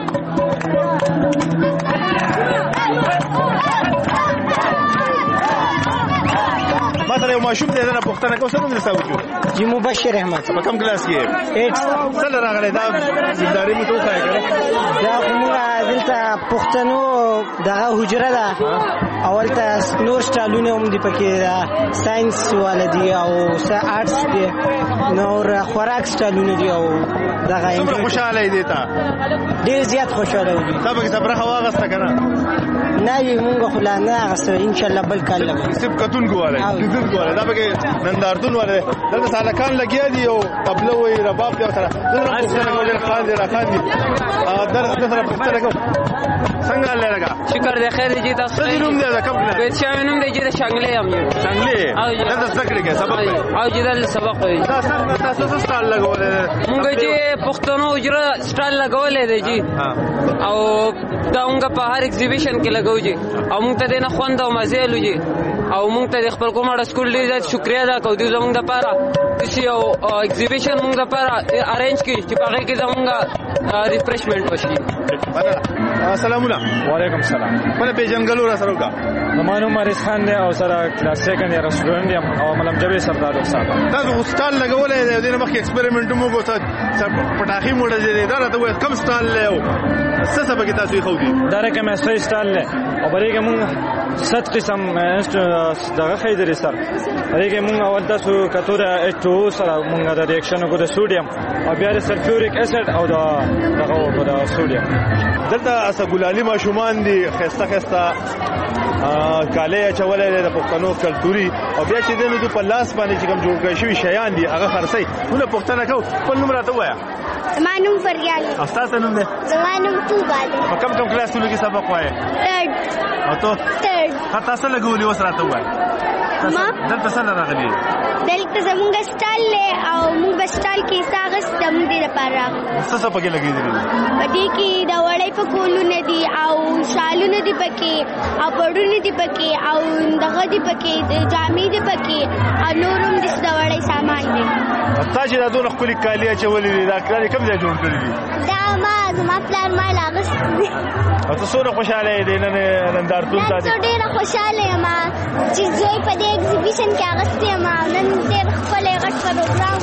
مثلا یو ماشوم دې نه پوښتنه کوي څنګه درسته وکړو؟ جی مبشر احمد. په کوم کلاس کې؟ 8. څنګه راغلی دا زنداري مې توخه کړه؟ دا موږ دلته پښتنو دغه حجره ده اول ته نور سټالونه هم دي پکې ساينس والدي او آرټس دي نور خوراک سټالونه دي او دغه څومره خوشاله دي تا ډیر زیات خوشاله دي تاسو کې صبره واغسته کنه نه یې مونږ خو لا نه اغسته ان شاء الله بل کال لګو سب کتون ګواله کتون ګواله دا به نندارتون والے دلته سالکان لګیا دي او قبل وې رباب دی سره دغه خان دي را خان دي در سره پښتنه کو څنګه لګا شکر دې خیر دې تاسو څه نوم دی دا کوم نه به چا نوم دی چې شنګلې هم یو شنګلې دا ذکر کې سبق او جدل سبق وي تاسو سټال لګولې مونږ چې پښتنو اجره سټال لګولې دی جی او دا مونږ په هر ایگزیبیشن کې لګو جی او مونږ ته نه خوند او مزه لو جی او مونږ ته خپل کومه سکول ډیر شکریا ادا کوو د زمونږ لپاره چې او ایگزیبیشن مونږ لپاره ارینج کړي چې په هغه کې زمونږ ریفریشمنٹ وشي. السلام علیکم. وعلیکم السلام. په پیژنګلو را سره کا زمانو مریض خان دی او سره کلاس سیکنډ یا رسټورانټ دی او ملم جبې سردار استاد تاسو هوستال لګولې د دې مخکې ایکسپریمنټ مو کوته پټاخي موډه دې دا راته وای کم سټال له څه سبا کې تاسو خو دي دا رقم استای سټال له او بریګه مونږ 7 قسم دغه خیدري سر بریګه مونږ اول تاسو کتوره H2O سره مونږ د ریاکشن کو د سوډیم او بیا د سلفیوریک اسید او دغه د سوډیم دلته اسګولالي ماشومان دي خسته خسته کاله چولې د پښتنو کلتوري او بیا چې دنه په لاس باندې چې کوم جوړ کړی شوی شیان دي هغه خرڅي ونه پښتنه کو خپل نوم راته وایا زمانوم فریال استاد نوم ده زمانوم توبه ده په کوم کلاسونو کې سبق وایي تھرد او ته تھرد تاسو لګولې وسره راته وایا دلته څنګه راغلی دلته زمونږ سټال له او موږ سټال کې ساغس دم دي لپاره څه څه پکې لګېدل پدې کې دا وړې په کولونه دي او شالونه دي پکې او پړونه دي پکې او دغه دي پکې جامې دي پکې او نورم دي دا وړې سامان دي تاسو دا دوه خپل کالي چولې دا کالي کوم ځای جوړ کړی دي دا ما پلان ما لاغس او تاسو نه خوشاله دي نن دارتون ته تاسو ډېر خوشاله یم چې زوی په دې ایگزیبیشن کې اغستې ما نن ډېر خپل غټ پروګرام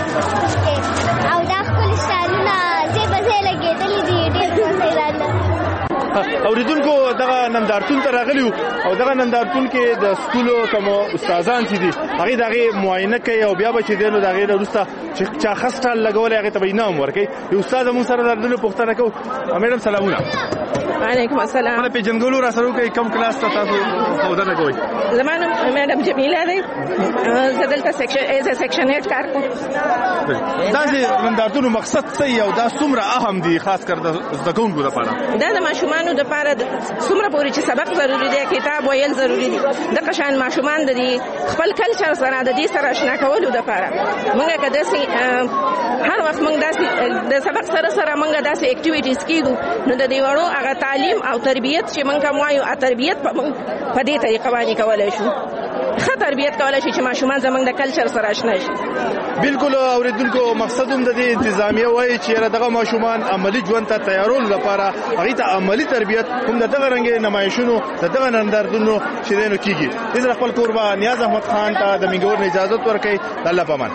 او دا خپل سټالونه زه به زه لګېدلې دي ډېر مزه راغله اوریدونکو دغه نندارتون ته راغلیو او دغه نندارتون کې د سکولو کوم استادان چې دي هغه دغه معاینه کوي او بیا به چې دینو دغه وروسته چې خاصټال لګولې هغه ته انعام ورکړي یو استاد مو سره درنه پوښتنه کوو میډم سلامونه. وعلیکم السلام. په پیژنګلو را سره کوي کوم کلاس ته تاسو ودانه کوي زمانو میډم جمیله دی زدلته سیکشن 8 کار کوم دا چې نندارتون مقصد څه یو دا څومره اهم دي خاص کر د زدهکونکو لپاره دا د ماشومان د لپاره څومره پورې چې سبق ضروری دی کتاب ویل ضروری دي د قشان ماشومان د خپل کلچر سره د دې سره آشنا کولو لپاره موږ کده سي هر وخت موږ د سبق سره موږ داسې اکټیویټیز کیږو نو د دې وړو هغه تعلیم او تربیت چې موږ کومایو تربیت په دې طریقه باندې کولای شو ښه تربیت کولای شي چې ماشومان زموږ د کلچر سره آشنا شي. بالکل اوریدونکو مقصد هم د دې انتظامیه وایي چې دغه ماشومان عملی ژوند ته تیارول لپاره هغه ته عملی تربیت هم دغه رنګ نمایشونو دغه نندارتونو چې دینو کیږي. زه خپل قربان نیاز احمد خان ته د منګور اجازه ورکړي. الله پامان.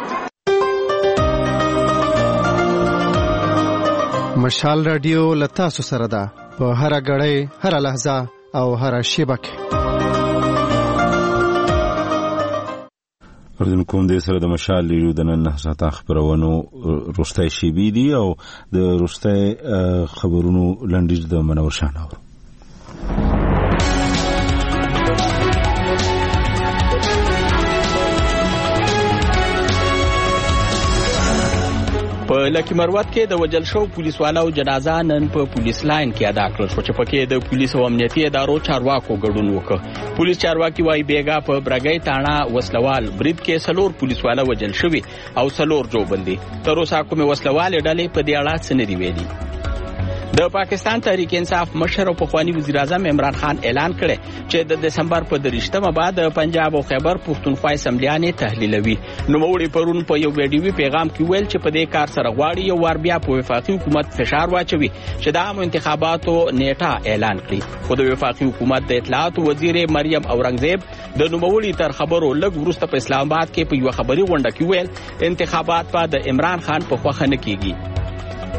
مشال رادیو لتاسو سره ده په هر غړې هر لحظه او هر شیبه کې. اردن کوم دې سره د مشال لیدو د نن ساعت خبرونو روستای شیبی دی او د روستای خبرونو لنډیز د منور شاناور. په لکی مروت کې د وجل شو پولیس والو جنازه نن په پولیس لاین کې ادا کړل شو چې پکې د پولیس او امنیتي ادارو چارواکو ګډون وکړ. پولیس چارواکي وايي بیګا په برګۍ تاڼه وسلوال برید کې سلور پولیس والا وجل شوی او سلور جوړبندي. تر اوسه کومه وسلوال ډلې په دې اړه څه نه دی ویلي. د پاکستان تحریک انصاف مشر او پخوانی وزیر اعظم عمران خان اعلان کړی چې د دسمبر په 30مه بعد پنجاب او خیبر پختونخوا اسمبلیانې تحلیلوي. نوموړي پرون په یو ویډیوي پیغام کې ویل چې په دې کار سره غواړي یو وار بیا په وفاقي حکومت فشار واچوي چې د عام انتخاباتو نیټه اعلان کړي. خو د وفاقي حکومت د اطلاعات وزیر مریم اورنګزیب د نوموړي تر خبرو لږ وروسته په اسلام آباد کې په یو خبري غونډه کې ویل انتخابات په د عمران خان په خوښه نه کیږي.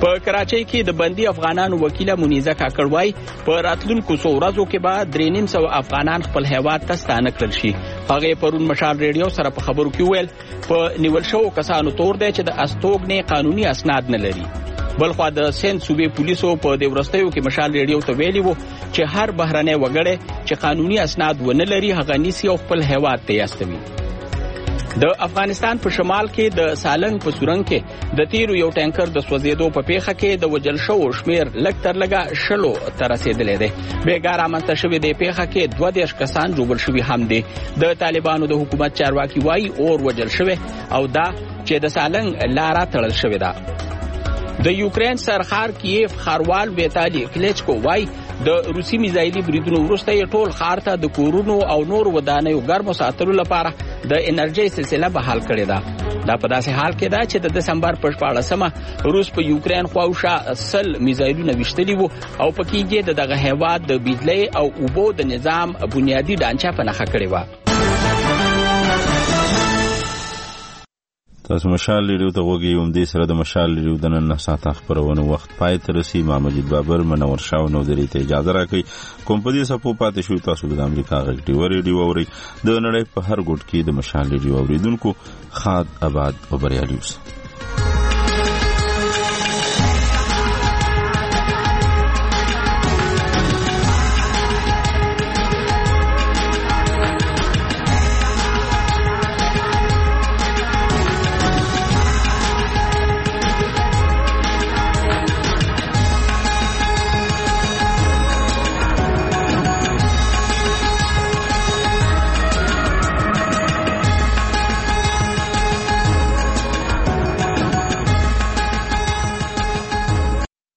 په کراچۍ کې د بندي افغانانو وکیله منیزه کاکړ وایي په راتلونکو څو ورځو کې به 350 افغانان خپل هیواد ته ستانه کړل شي. هغه پرون مشال ریډیو سره په خبرو کې ویل په نیول شوو کسانو تور دی چې د استوګنې قانوني اسناد نه لري. بلخوا د سند صوبې پولیسو په دې ورستیو کې مشال ریډیو ته ویلي وو چې هر بهرنی وګړی چې قانوني اسناد ونه لري هغه نیسي او خپل هیواد ته یاستوي. د افغانستان په شمال کې د سالنګ په سورنګ کې د تیرو یو ټانکر د سوځېدو په پیښه کې د وجل شوو شمیر لږ تر لږه 10 ته رسیدلی دی. بېګا رامنځته شوې دې پیښه کې 32 کسان ژوبل شوي هم دي. د طالبانو د حکومت چارواکي وایي اور وجل شوی او دا چې د سالنګ لاره تړل شوې ده. د یوکرین سرخار کیف خاروال ویتالي کلیچکو وایي د روسي میزایلي بریدونو وروسته یې ټول ښار ته د کورونو او نور ودانیو ګرمو ساتلو لپاره د انرژۍ سلسله بحال کړې ده. دا په داسې حال کې ده چې د دسمبر په 14مه روس په یوکرین خواوشا 100 میزایلونه ویشتلي وو او په کې یې دغه هیواد د بجلی او اوبو د نظام بنیادي ډانچه په نښه کړې وه. تاسو مشال ریډیو ته غوږی یم. دې سره د مشال ریډیو د نن ساعته خبرونه وخت پای ته رسي. ما مجید بابر منور شاو نو درې ته اجازه راکړئ. کوم په دې سپو پاتې شو تاسو د امریکا غږ ټي ریډیو اوري د نړۍ په هر ګوټ کې د مشال ریډیو اوریدونکو خاد آباد او بریالي اوسئ.